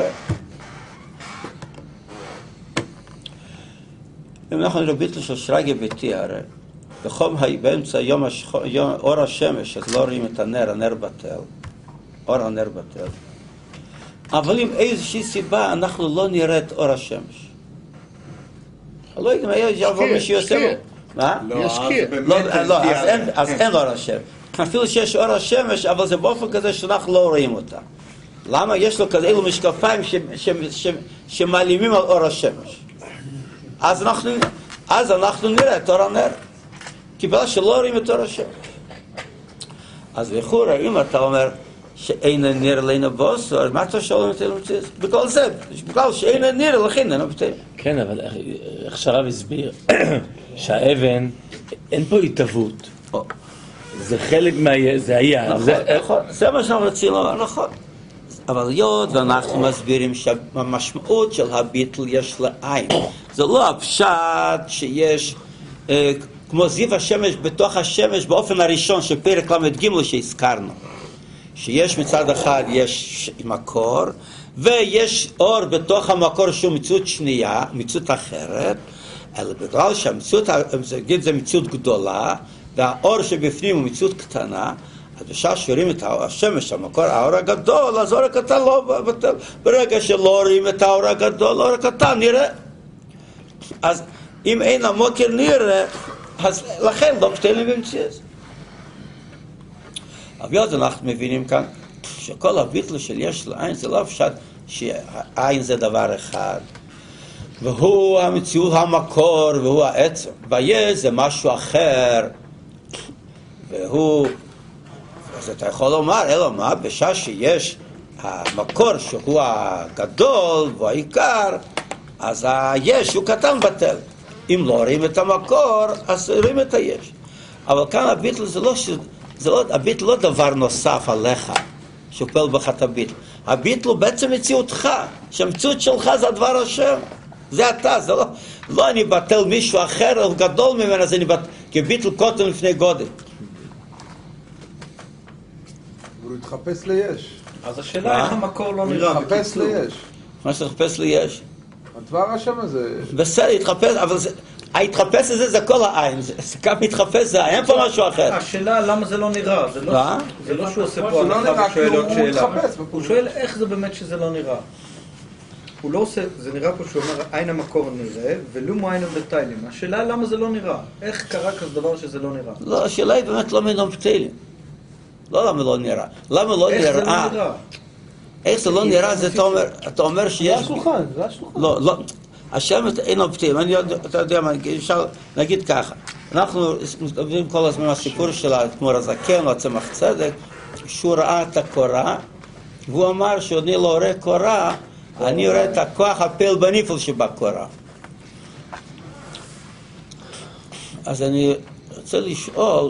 אם אנחנו מדברים ביטל של שרגי בתיארה, באמצע יום אור השמש, אז לא רואים את הנר, הנר בטל. אור הנר בטל. אבל עם איזושהי סיבה אנחנו לא נראה את אור השמש. לא יודעים, יבוא מישהו יעשה לו. מה? ישקיע. אז אין אור השמש. אפילו שיש אור השמש, אבל זה באופן כזה שאנחנו לא רואים אותה. למה? יש לו כזה אילו משקפיים שמעלימים על אור השמש. אז אנחנו נראה את אור הנר. כי בגלל שלא רואים את אור השמש. אז לכאורה, אם אתה אומר שאין נראה לעינבוסור, אז מה אתה שואל את זה? בגלל זה, בגלל שאין נראה לכן אין בטל. כן, אבל איך שהרב הסביר שהאבן, אין פה התהוות. זה חלק זה היה. נכון, זה מה שאנחנו רוצים לומר, נכון. אבל היות ואנחנו מסבירים שהמשמעות של הביטל יש לעין. זה לא הפשט שיש, כמו זיו השמש בתוך השמש באופן הראשון של פרק ל"ג שהזכרנו. שיש מצד אחד יש מקור, ויש אור בתוך המקור שהוא מציאות שנייה, מציאות אחרת, אלא בגלל שהמציאות, זה מציאות גדולה, והאור שבפנים הוא מציאות קטנה, אז בשעה שרואים את השמש, המקור, האור הגדול, אז האור הקטן לא בטל. ברגע שלא רואים את האור הגדול, האור הקטן נראה. אז אם אין המוקר נראה, אז לכן לא בטלים במציאות. אבל אנחנו מבינים כאן שכל הביטל של יש לעין זה לא פשוט שהעין זה דבר אחד. והוא המציאות המקור והוא העצם. ויש זה משהו אחר. והוא, אז אתה יכול לומר, אלא מה, בשעה שיש המקור שהוא הגדול והוא העיקר, אז היש הוא קטן בטל. אם לא רואים את המקור, אז רואים את היש. אבל כאן הביטל זה לא, הביטל לא דבר נוסף עליך, שופל בך את הביטל. הביטל הוא בעצם מציאותך, שהמציאות שלך זה הדבר השם. זה אתה, זה לא אני בטל מישהו אחר, הוא גדול ממנו, אז אני בטל, כי ביטל קוטן לפני גודל. הוא התחפש ליש. אז השאלה איך המקור לא נראה. התחפש ליש. מה שתחפש ליש? הדבר השם הזה. בסדר, התחפש, אבל ההתחפש הזה זה כל העין, זה גם מתחפש, זה אין פה משהו אחר. השאלה למה זה לא נראה, זה לא שהוא עושה פה הנחה ושואל עוד שאלה. הוא שואל איך זה באמת שזה לא נראה. הוא לא עושה, זה נראה פה שהוא אומר עין המקור נראה, ולומו עין הבטלים. השאלה למה זה לא נראה, איך קרה כזה דבר שזה לא נראה. לא, השאלה היא באמת לא מינום בטלים. לא למה לא נראה. למה לא נראה? איך זה לא נראה? איך זה לא נראה, זה אתה אומר שיש... זה השולחן, זה השולחן. לא, לא. השם אינו בטלים. אתה יודע מה, אפשר להגיד ככה. אנחנו מדברים כל הזמן הסיפור של האדמו"ר הזקן או הצמח צדק, שהוא ראה את הקורה, והוא אמר שאני לא רואה קורה, אני רואה את הכוח הפעיל בנפל שבקורה. אז אני רוצה לשאול,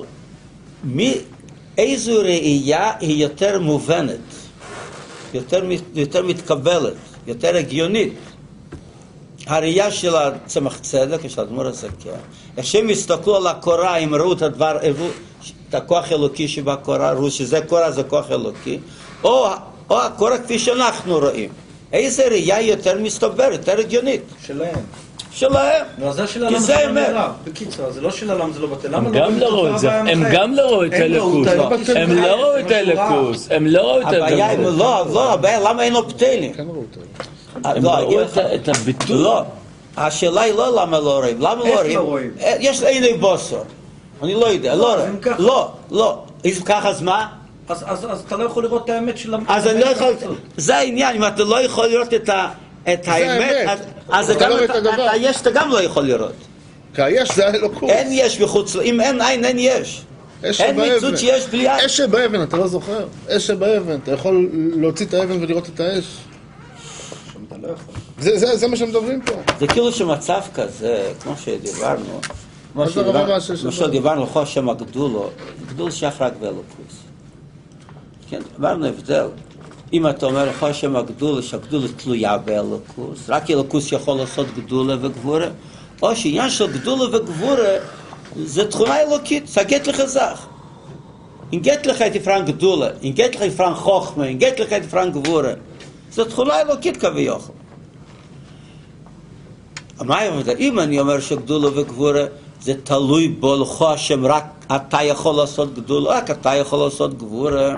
איזו ראייה היא יותר מובנת, יותר מתקבלת, יותר הגיונית? הראייה של הצמח צדק, של האדמו"ר הזקן, איך שהם הסתכלו על הקורה, הם ראו את הדבר, את הכוח אלוקי שבקורה, ראו שזה קורה, זה כוח אלוקי, או הקורה כפי שאנחנו רואים. איזה ראייה יותר מסתוברת, יותר הגיונית? שלהם. זה של הלם זה לא נראה. בקיצור, זה לא של הלם זה לא בטל. הם גם לא ראו את זה, הם גם לא ראו את האלוקוס. הם לא ראו את האלוקוס. הם לא ראו את האלוקוס. הבעיה היא לא, הבעיה למה אין לו פתלים? הם ראו את הביטוי. לא, השאלה היא לא למה לא רואים. למה לא רואים? יש עיני בוסר. אני לא יודע, לא. אם ככה אז מה? אז אתה לא יכול לראות את האמת של... אז אני לא יכול... זה העניין, אם אתה לא יכול לראות את האמת, אז אתה גם לא יכול לראות. כי היש זה האלוקות. אין יש בחוץ, אם אין עין, אין יש. אין מציאות שיש בלי עין. אש שבאבן, אתה לא זוכר? אש שבאבן, אתה יכול להוציא את האבן ולראות את האש? זה מה שמדברים פה. זה כאילו שמצב כזה, כמו שדיברנו, כמו שדיברנו לכל השם הגדולו, גדול שייך רק באלוקוס. כן, אמרנו הבדל. אם אתה אומר לכל השם הגדולה, שהגדולה תלויה באלוקוס, רק אלוקוס יכול לעשות גדולה וגבורה, או שעניין של גדולה וגבורה זה תכונה אלוקית, זה גט לחזך. אם גט לך את יפרן גדולה, אם גט לך יפרן חוכמה, אם גט לך את יפרן גבורה, זו תכונה אלוקית כביכול. אם אני אומר שגדולה וגבורה זה תלוי בו לכל השם, רק אתה יכול לעשות גדולה, רק אתה יכול לעשות גבורה,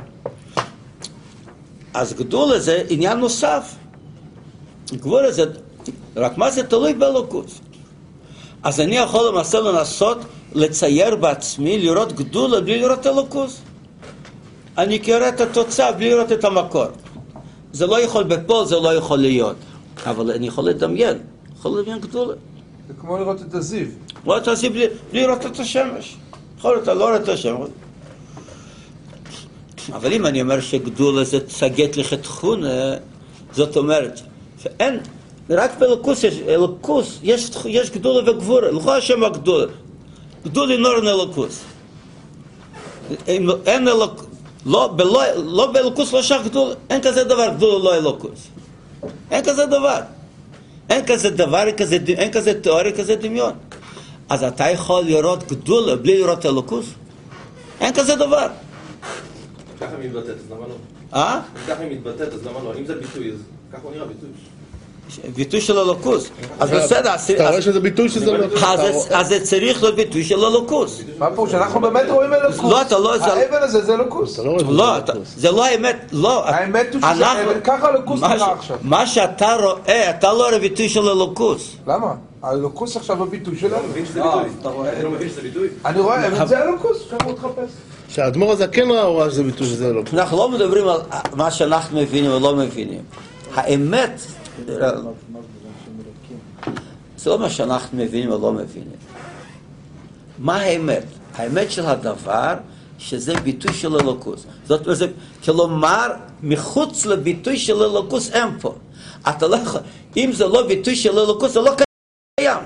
אז גדולה זה עניין נוסף. גבורה זה, רק מה זה תלוי באלוקות. אז אני יכול למעשה לנסות לצייר בעצמי, לראות גדולה בלי לראות אלוקות. אני קורא את התוצאה בלי לראות את המקור. זה לא יכול בפועל, זה לא יכול להיות. אבל אני יכול לדמיין גדולה. זה כמו לראות את הזיו. לראות את הזיו בלי לראות את השמש. יכול להיות, לא רואה את השמש. אבל אם אני אומר שגדולה זה צגת לך תכונה, זאת אומרת, שאין, רק באלוקוס יש גדולה וגבורה, לכל השם הגדולה. גדולה נורן אלוקוס. אין אלוקוס, לא באלוקוס לא שייך גדולה, אין כזה דבר גדולה לא אלוקוס. אין כזה דבר. אין כזה תיאוריה, כזה דמיון. אז אתה יכול לראות גדולה בלי לראות אלוקוס? אין כזה דבר. ככה היא מתבטאת, אז למה לא? ככה היא מתבטאת, אז למה לא? אם זה ביטוי, אז ככה הוא נראה ביטוי. ביטוי של אלוקוס. אז בסדר, אתה רואה שזה ביטוי שזה לא... אז זה צריך להיות ביטוי של אלוקוס. מה פה, שאנחנו באמת רואים אלוקוס? לא, אתה לא... האבן הזה זה אלוקוס. לא, זה לא האמת, לא. האמת הוא שזה אבן, ככה אלוקוס נראה עכשיו. מה שאתה רואה, אתה לא רואה ביטוי של אלוקוס. למה? האלוקוס עכשיו הביטוי שלנו. אתה מבין שזה ביטוי? אתה לא מבין שזה ביטוי? אני רואה, אבן זה אלוקוס, ככה הוא תחפש. שהאדמו"ר הזה כן ראה שזה ביטוי שזה אלוקוס. אנחנו לא מדברים על מה שאנחנו מבינים או לא מבינים. האמת, זה לא מה שאנחנו מבינים או לא מבינים. מה האמת? האמת של הדבר שזה ביטוי של אלוקוס. זאת אומרת, כלומר, מחוץ לביטוי של אלוקוס אין פה. אתה לא יכול, אם זה לא ביטוי של אלוקוס, זה לא קיים.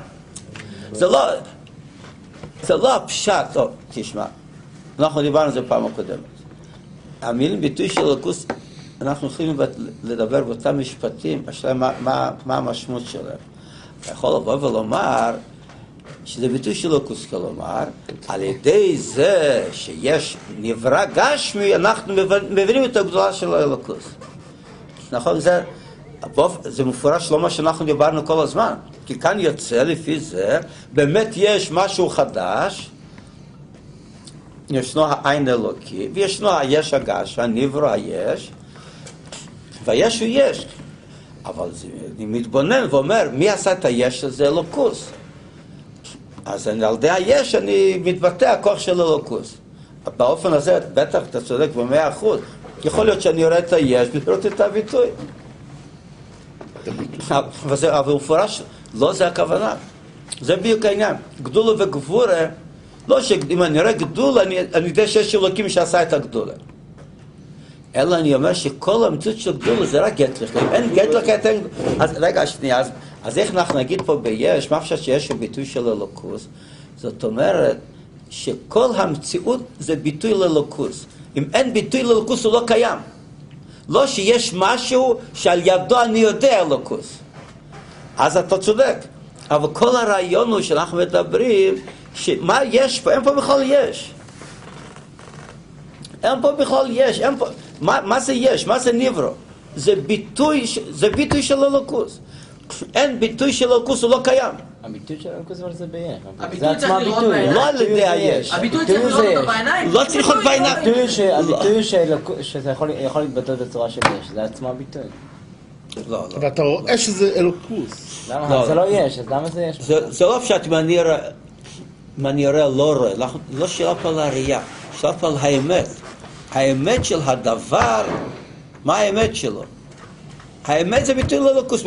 זה לא הפשט. טוב, תשמע. אנחנו דיברנו על זה פעם הקודמת. המילים ביטוי של אלוקוס, אנחנו יכולים לדבר באותם משפטים, השאלה מה המשמעות שלהם. אתה יכול לבוא ולומר שזה ביטוי של אלוקוס, כלומר, על ידי זה שיש נברא גשמי, אנחנו מבינים את הגדולה של האלוקוס. נכון? זה מפורש לא מה שאנחנו דיברנו כל הזמן. כי כאן יוצא לפי זה, באמת יש משהו חדש, ישנו העין אלוקי, וישנו היש הגש, הנברא היש, והיש הוא יש. אבל אני מתבונן ואומר, מי עשה את היש הזה? אלוקוס. אז על ידי היש אני מתבטא הכוח של אלוקוס. באופן הזה, בטח אתה צודק ב100%. יכול להיות שאני רואה את היש ולראות את הביטוי. אבל מפורש, לא זה הכוונה. זה בדיוק העניין. גדולה וגבורה, לא שאם אני רואה גדולה, אני יודע שיש אלוקים שעשה את הגדולה. אלא אני אומר שכל המציאות של גדולה זה רק גט לך. אם אין גט לך, אז רגע, שנייה, אז איך אנחנו נגיד פה ביש, מה חושב שיש לו ביטוי של אלוקוס? זאת אומרת שכל המציאות זה ביטוי לאלוקוס. אם אין ביטוי לאלוקוס הוא לא קיים. לא שיש משהו שעל ידו אני יודע אלוקוס. אז אתה צודק. אבל כל הרעיון הוא שאנחנו מדברים, שמה יש פה? אין פה בכלל יש. אין פה בכלל יש. אין פה... מה זה יש? מה זה נברא? זה ביטוי של אלוקוס. אין ביטוי של אלוקוס, הוא לא קיים. הביטוי של אלוקות זה ביש. הביטוי צריך לראות בעיניים. לא על ידי היש. הביטוי צריך לראות אותו בעיניים. לא צריך לראות בעיניים. הביטוי שזה יכול להתבטא בצורה של יש, זה עצמו הביטוי. לא. ואתה רואה שזה אלוקוס. למה? זה לא יש, אז למה זה יש? זה לא פשוט אם אני רואה לא רואה. לא שאלה פה על הראייה, שאלה פה על האמת. האמת של הדבר, מה האמת שלו? האמת זה ביטוי לאלוקוס.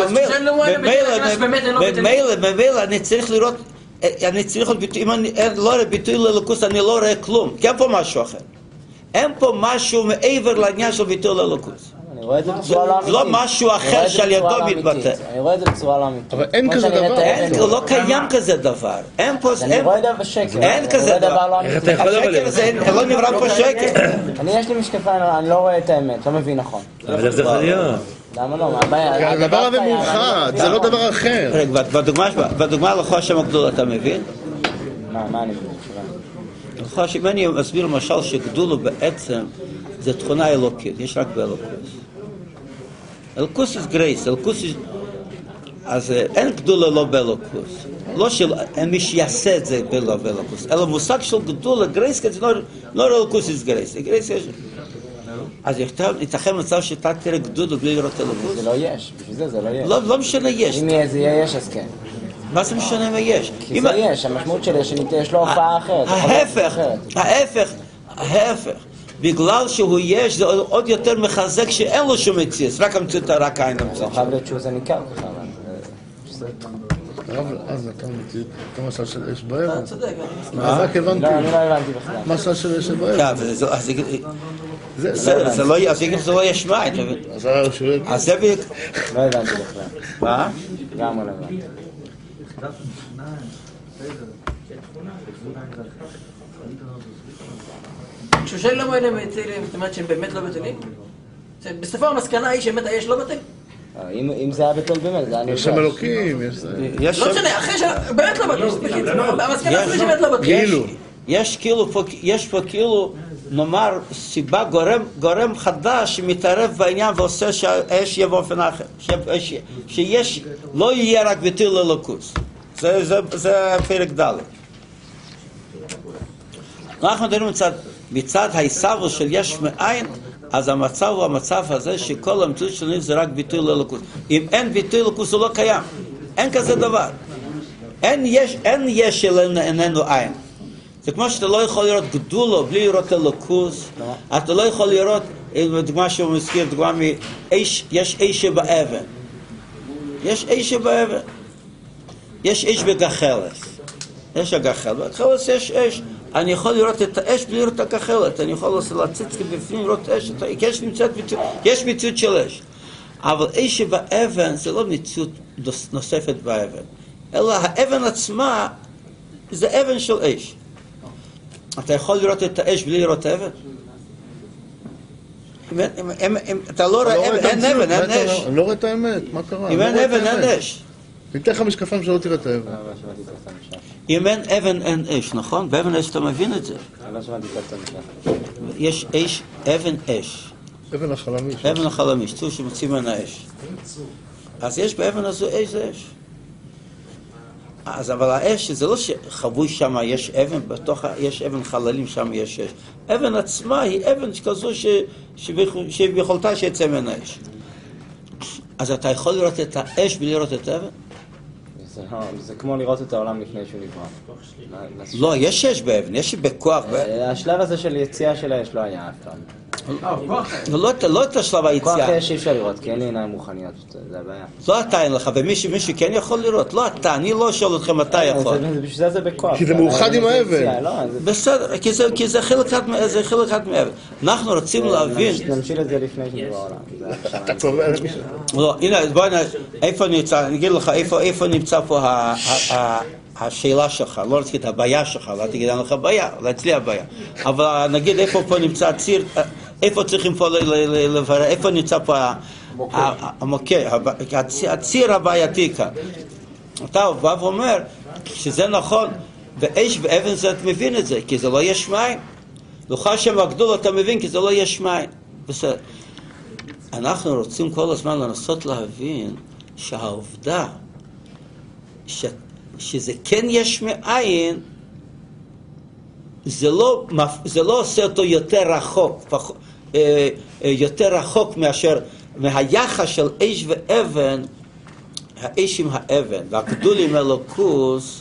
במילא אני צריך לראות, אם אני לא רואה ביטוי לאלוקוס, אני לא רואה כלום, כי אין פה משהו אחר. אין פה משהו מעבר לעניין של ביטוי לאלוקוס. אני רואה את זה בצורה לא אמיתית. לא משהו אחר שעל ידו מתבטא. אני רואה את זה בצורה לא אמיתית. אבל אין כזה דבר. לא קיים כזה דבר. אין פה... אני רואה את זה בשקר. אין כזה דבר. השקר זה, לא נברא פה שקר. יש לי משקפיים, אני לא רואה את האמת, לא מבין נכון. אבל זה יכול להיות. למה לא? מה הבעיה? הדבר הזה מאוחד, זה לא דבר אחר. רגע, בדוגמה לכו השם הגדול אתה מבין? מה אני מבין? לכו השם, אני מסביר למשל שגדולו בעצם זה תכונה אלוקית, יש רק באלוקוס. אלוקוס is grace, אלוקוס is... אז אין גדולה לא באלוקוס. לא שאין מי שיעשה את זה לא באלוקוס, אלא מושג של גדולה, גרייס, כי זה לא אלוקוס is grace. גרייס יש... אז ייתכן מצב שאתה תראה גדולה בלי לראות אלוקוס? זה לא יש, בשביל זה לא יש. לא משנה יש. אם זה יהיה יש, אז כן. מה זה משנה מה יש? כי זה יש, המשמעות שלי שיש לו הופעה אחרת. ההפך. בגלל שהוא יש, זה עוד יותר מחזק שאין לו שום מציאות, רק המציאות, רק העין המציאות. זה חייב להיות שהוא זה ניכר ככה, אבל אז אתה מציאות, אתה משל של אש באבן. אתה צודק, אז רק הבנתי. לא, אני לא הבנתי בכלל. משל של אש באבן. זה לא יש מים. אז זה בדיוק... לא הבנתי בכלל. מה? גם לא הבנתי. כשהוא שואל למה אלה בטלים, זאת אומרת שהם באמת לא בטלים? בסופו המסקנה היא שבאמת היש לא בטל? אם זה היה בטל באמת, זה היה נרגש. יש שם אלוקים, יש... לא משנה, אחרי שבאמת לא בטל, המסקנה אחרי שבאמת לא בטל. יש פה כאילו, נאמר, סיבה גורם חדש שמתערב בעניין ועושה שהאש יהיה באופן אחר. שיש, לא יהיה רק ביטוי לאלוקוס. זה פרק ד'. אנחנו מדברים מצד ההיסברות של יש מאין, אז המצב הוא המצב הזה שכל המציאות שלנו זה רק ביטוי לאלוקוס. אם אין ביטוי לאלוקוס הוא לא קיים. אין כזה דבר. אין יש איננו עין. זה כמו שאתה לא יכול לראות גדולו בלי לראות אלוקוס. אתה לא יכול לראות, דוגמה שהוא מזכיר, דוגמה יש אש באבן. יש אש באבן. יש אש בגחלת. יש הגחלת. בגחלת יש אש. אני יכול לראות את האש בלי לראות את הגחלת. אני יכול להציץ בפנים לראות אש. יש מציאות של אש. אבל אש באבן זה לא מציאות נוספת באבן. אלא האבן עצמה זה אבן של אש. אתה יכול לראות את האש בלי לראות אבן? אם אתה לא רואה אבן, אין אבן, אין אש. אני לא רואה את האמת, מה קרה? אם אין אבן, אין אש. ניתן לך משקפיים שלא תראה את האבן. אם אין אבן, אין אש, נכון? באבן אש אתה מבין את זה. יש אש, אבן אש. אבן החלמיש. אבן החלמיש, צור שמוצאים מן האש. אז יש באבן הזו אש, זה אש. אז אבל האש, זה לא שחבוי שם יש אבן, בתוך יש אבן חללים שם יש אש. אבן עצמה היא אבן כזו שביכולתה שיצא מן האש. אז אתה יכול לראות את האש בלי לראות את האבן? זה כמו לראות את העולם לפני שהוא נברא. לא, יש אש באבן, יש בכוח. השלב הזה של יציאה של האש לא היה אף פעם. לא את השלב היציאה. כוח אש אי אפשר לראות, כי אין לי עיניים רוחניות, זה הבעיה. לא אתה אין לך, ומישהו כן יכול לראות. לא אתה, אני לא שואל אתכם מתי יכול. בשביל זה בכוח. כי זה מאוחד עם האבן. בסדר, כי זה חלק אחד מהאבן. אנחנו רוצים להבין... נמשיל את זה לפני שנברא העולם. אתה קובע למישהו. לא, הנה, בואי איפה נמצא, אני אגיד לך, איפה נמצא פה השאלה שלך, לא רציתי את הבעיה שלך, לא תגיד לך בעיה, לא אצלי הבעיה. אבל נגיד איפה פה נמצא הציר, איפה צריכים פה לברר, איפה נמצא פה המוקד, הציר הבעייתי כאן. אתה בא ואומר שזה נכון, באש ואבן זה אתה מבין את זה, כי זה לא יש מים. לך שם הגדול אתה מבין, כי זה לא יש מים. בסדר. אנחנו רוצים כל הזמן לנסות להבין שהעובדה שזה כן יש מאין, זה לא עושה אותו יותר רחוק מאשר מהיחס של אש ואבן, האש עם האבן, והגדול עם אלוקוס,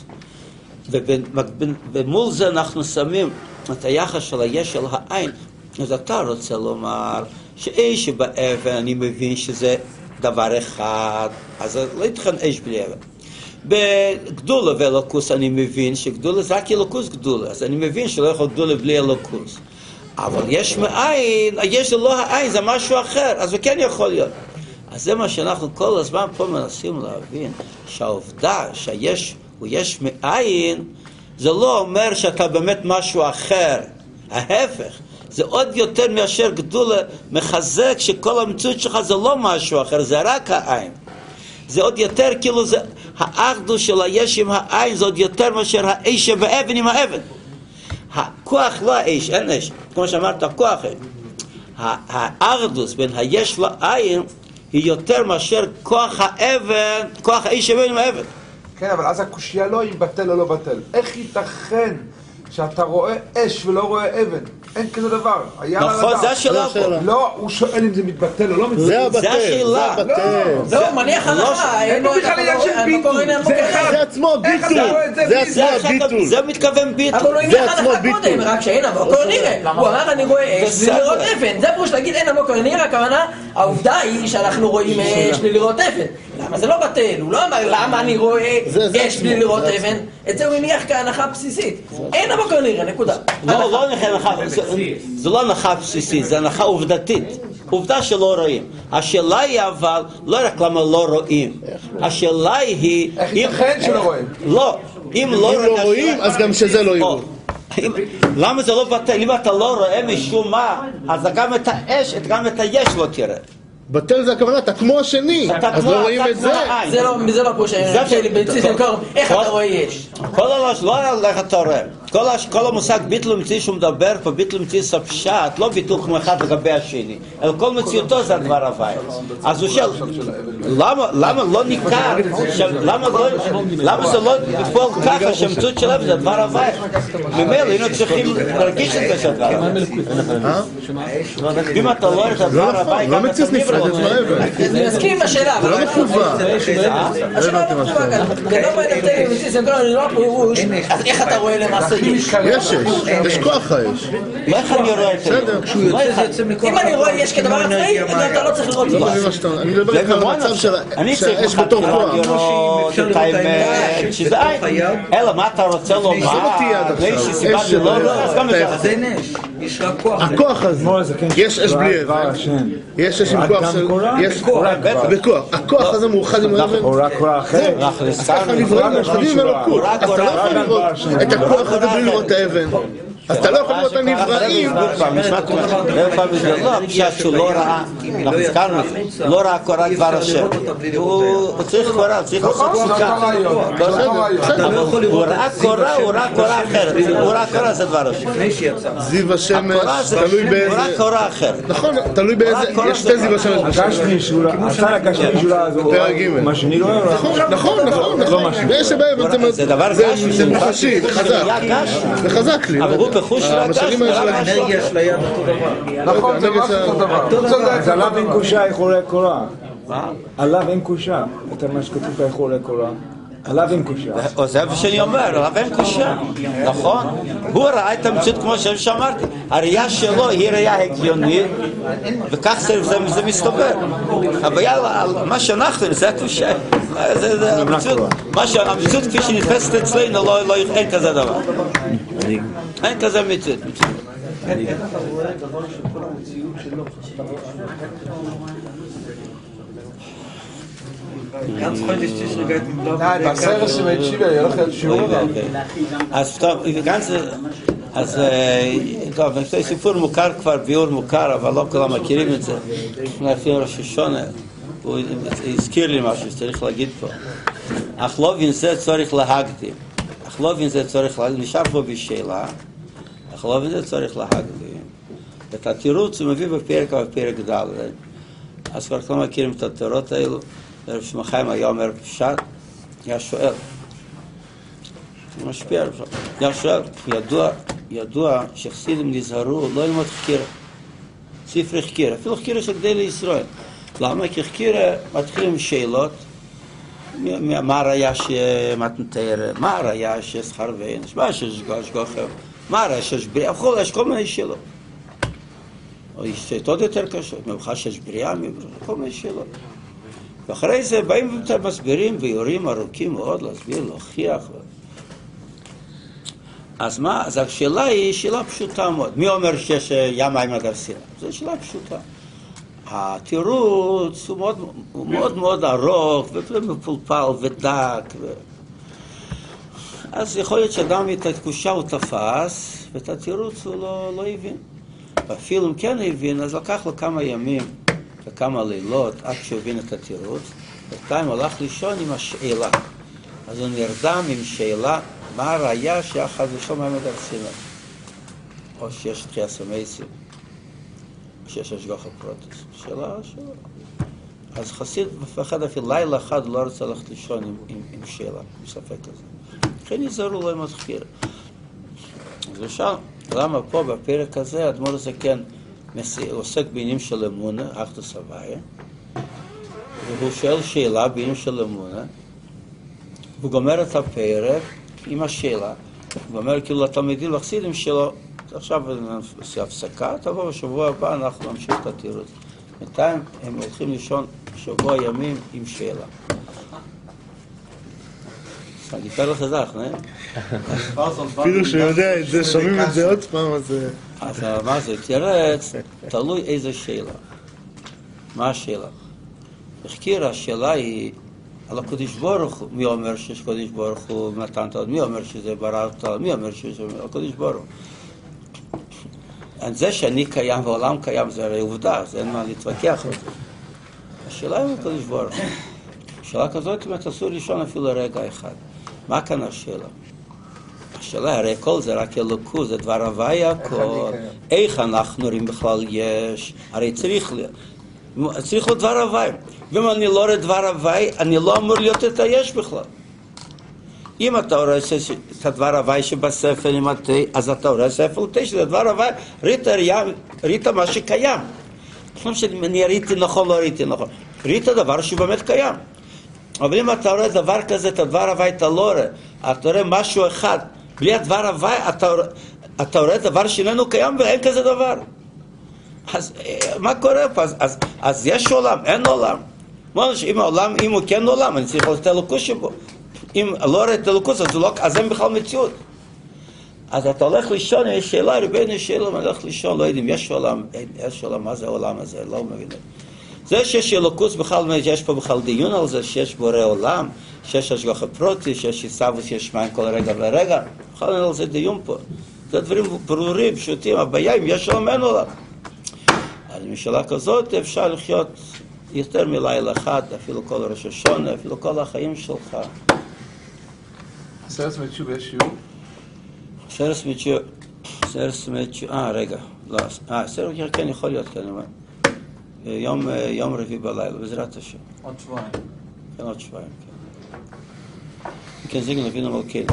ומול זה אנחנו שמים את היחס של היש של העין. אז אתה רוצה לומר שאש באבן, אני מבין שזה דבר אחד, אז לא יתכן אש בלי אבן. בגדולה ואלוקוס אני מבין שגדולה זה רק אלוקוס גדולה, אז אני מבין שלא יכול גדולה בלי אלוקוס. אבל יש מאין, יש זה לא העין, זה משהו אחר, אז זה כן יכול להיות. אז זה מה שאנחנו כל הזמן פה מנסים להבין, שהעובדה הוא יש מאין, זה לא אומר שאתה באמת משהו אחר, ההפך. זה עוד יותר מאשר גדולה מחזק שכל המציאות שלך זה לא משהו אחר, זה רק העין. זה עוד יותר, כאילו זה, האחדות של היש עם העין, זה עוד יותר מאשר האש שבאבן עם האבן. הכוח לא האש, אין אש. כמו שאמרת, הכוח אין. האחדות בין היש לעין, היא יותר מאשר כוח האבן, כוח האש שבאבן עם האבן. כן, אבל אז הקושיה לא אם בטל או לא בטל. איך ייתכן שאתה רואה אש ולא רואה אבן? אין כזה דבר. נכון, זה השאלה פה. לא, הוא שואל אם זה מתבטל או לא מתבטל. זה הבטל. זה השאלה. לא, מניח הנחה. אין לו בכלל עניין של ביטול. זה עצמו ביטול. זה עצמו ביטול. זה מתכוון ביטול. אבל הוא הניח הנחה קודם, רק שאין המקור נראה. הוא אמר אני רואה אש בלי לראות אבן. זה פרוש להגיד אין המקור נראה, הכוונה, העובדה היא שאנחנו רואים אש בלי לראות אבן. למה זה לא בטל? הוא לא אמר למה אני רואה אש בלי לראות אבן. את זה הוא הניח כהנחה בסיסית. אין המקור נראה, נקודה. לא הנחה, זה לא הנחה בסיסית, זה הנחה עובדתית. עובדה שלא רואים. השאלה היא אבל, לא רק למה לא רואים. השאלה היא... איך ייתכן שלא רואים? לא, אם לא רואים, אז גם שזה לא יראו. למה זה לא בטל? אם אתה לא רואה משום מה, אז גם את האש, גם את היש לא תראה. בטל זה הכוונה, אתה כמו השני, אז לא רואים את זה. זה לא כמו שלי, איך אתה רואה יש? כל הלוש, לא איך אתה רואה. כל המושג ביטול מציאות שהוא מדבר פה, ביטול מציאות ספשט, לא ביטול כמו אחד לגבי השני, אלא כל מציאותו זה הדבר הווי. אז הוא שואל, למה לא ניכר, למה זה לא בפועל ככה שהמציאות שלהם זה הדבר הווי? ממילא היינו צריכים להרגיש את זה שהדבר הווי. אם אתה לא רואה את הדבר הווי, גם אתה נברא. אני מסכים עם השאלה. זה לא מכוון. השאלה לא מכוון כאן. גדול בהדבטלים, אני לא פירוש, אז איך אתה רואה למעשה? יש אש, יש כוח האש. לא איך אני רואה את זה? אם אני רואה יש כדבר עצמאי, אתה לא צריך לראות את אני מדבר כאן על המצב של האש בתור כוח. לראות את האמת, שזה עין. אלא מה אתה רוצה לומר? לאיזושהי סיבה אני לא רואה, אז גם זה נש. יש רק כוח. הכוח הזה, יש אש בלי אבן. יש אש עם כוח של... בכוח. הכוח הזה מאוחד עם האבן. ככה נבראים מאוחדים עם אלוקות. אז אתה לא יכול לראות את הכוח הזה בלי לראות את האבן. אז אתה לא יכול לראות את הנבראים. זה לא הפשט שהוא לא ראה, אנחנו הזכרנו, לא ראה קורא דבר השם. הוא צריך קורא, הוא צריך לעשות סיכה. הוא ראה קורא, הוא ראה קורא אחרת. הוא ראה קורא זה דבר השם. זיו השמש, תלוי באיזה... הוא ראה קורא אחרת. נכון, תלוי באיזה... יש שתי זיו השמש. עשה לגשמי שולה הזו. פרק ג'. מה שאני לא רואה. נכון. ויש שבאבן זה מוחשי, זה חזק. זה חזק לי. בחוש של המשלים האלה של האנרגיה של היד אותו דבר. נכון, זה ממש אותו דבר. אז עליו אין קושה איך עולה קורה. עליו אין קושה. יותר מה שכתוב איך עולה קורה. עליו אין קושה. זה מה שאני אומר, עליו אין קושה. נכון? הוא ראה את המציאות כמו שאמרתי. הראייה שלו היא ראייה הגיונית, וכך זה מסתובב. הבעיה, מה שאנחנו, זה הקושה. המציאות כפי שנתפסת אצלנו, אין כזה דבר. אין כזה מציאות. איך אתה רואה דבר שכל המציאות שלו ganz freundlich dich regelt mit Blau. Nein, was er ist mit Schiebe, ja, doch schon. אז טוב, אז טוב, זה סיפור מוכר כבר, ביור מוכר, אבל לא כולם מכירים את זה. לפני ראש השונה, הוא הזכיר לי משהו שצריך להגיד פה. אך לא בין זה צריך להגדים. אך לא בין זה צריך להגדים. נשאר פה בשאלה. אך לא בין זה צריך להגדים. את התירוץ הוא מביא בפרק ד'. אז כבר כולם מכירים את התירות האלו. רב שמעון חיים היה אומר פשט, היה שואל, משפיע. עכשיו, ידוע שחסידים נזהרו לא ללמוד חקירה. ספרי חקירה, אפילו חקירה של גדולי ישראל. למה? כי חקירה מתחילים עם שאלות, מה הראיה שמתנתר, מה הראיה ששכר ואינש, מה ששגוחה, מה הראיה שיש בריאה, יש כל מיני שאלות. או יש עוד יותר קשות, מבחר שיש בריאה, כל מיני שאלות. ואחרי זה באים ומסבירים ביורים ארוכים מאוד, להסביר, להוכיח. אז מה? אז השאלה היא שאלה פשוטה מאוד. מי אומר שיש ים מים עד הר סיני? זו שאלה פשוטה. התירוץ הוא מאוד מאוד ארוך ומפולפל ודק. אז יכול להיות שאדם את התקושה הוא תפס, ואת התירוץ הוא לא הבין. ואפילו אם כן הבין, אז לקח לו כמה ימים וכמה לילות עד שהוא הבין את התירוץ. בינתיים הלך לישון עם השאלה. אז הוא נרדם עם שאלה, מה הראיה שאחד ושום מים עד הר סיני? או שיש תחייה סמייסים. שיש השגחה פרוטס. שאלה. אז חסיד מפחד אפילו לילה אחד לא רוצה ללכת לישון עם שאלה, בספק הזה. לכן יזהרו לו עם התחקיר. אז למשל, למה פה בפרק הזה, האדמו"ר הזה כן עוסק בעניינים של אמונה, אחדות הוויה, והוא שואל שאלה בעניינים של אמונה, והוא גומר את הפרק עם השאלה, הוא אומר כאילו לתלמידים לחסידים שלו, עכשיו נעשה הפסקה, תבוא בשבוע הבא אנחנו נמשיך את התירוץ. בינתיים הם הולכים לישון שבוע ימים עם שאלה. אני אתן לך זך, אפילו שיודע את זה, שומעים את זה עוד פעם, אז מה זה? תירץ, תלוי איזה שאלה. מה השאלה? בחקיר השאלה היא על הקודש ברוך הוא. מי אומר שיש קודש ברוך הוא נתן תלת? מי אומר שזה בראת? מי אומר שזה הקודש ברוך הוא? זה שאני קיים והעולם קיים זה הרי עובדה, זה אין מה להתווכח על זה. השאלה היא הקודש ברוך הוא. שאלה כזאת כמעט אסור לישון אפילו רגע אחד. מה כאן השאלה? השאלה, הרי כל זה רק אלוקות, זה דבר הוויה הכל. איך אנחנו רואים בכלל יש? הרי צריך לו דבר הוויה. ואם אני לא רואה דבר הוויה, אני לא אמור להיות את היש בכלל. אם אתה רואה את הדבר הוואי שבספר עם התי, אז אתה רואה ספר לתי, שזה הדבר הוואי, ראית מה שקיים. לא משנה, אני ראיתי נכון, לא ראיתי נכון. ראית דבר שבאמת קיים. אבל אם אתה רואה דבר כזה, את הדבר הוואי אתה לא רואה. אתה רואה משהו אחד. בלי הדבר הוואי, אתה רואה דבר שאיננו קיים ואין כזה דבר. אז מה קורה פה? אז יש עולם, אין עולם. אם העולם, אם הוא כן עולם, אני צריך לתת אלוקות שבו. אם לא רואה את אלוקות, אז אין בכלל מציאות. אז אתה הולך לישון, יש שאלה, רבינו שאלה, אני הולך לישון, לא יודעים, יש עולם, מה זה העולם הזה, לא מבין. זה שיש אלוקות בכלל, יש פה בכלל דיון על זה, שיש בורא עולם, שיש השגחה פרוטית, שיש עיסאוויס, שיש מים כל רגע ורגע, בכלל אין על זה דיון פה. זה דברים ברורים, פשוטים, הבעיה אם יש עולם, אין עולם. אז משאלה כזאת אפשר לחיות יותר מלילה אחד, אפילו כל ראש השונה, אפילו כל החיים שלך. סרס מתשוב יש שיעור? סרס מתשוב, רגע, לא, סרס כן יכול להיות כאן, יום רביעי בלילה, בעזרת השם. עוד שבועיים. כן, עוד שבועיים, כן. כן, זיגן אבינו מלכנו.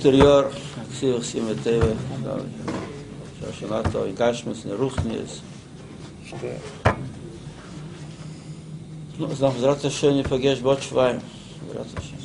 ulterior, ציור שים וטבע, שהשלטו, גשמס, נרוחניס. אז אנחנו בעזרת השם ניפגש בעוד שבועיים. בעזרת השם.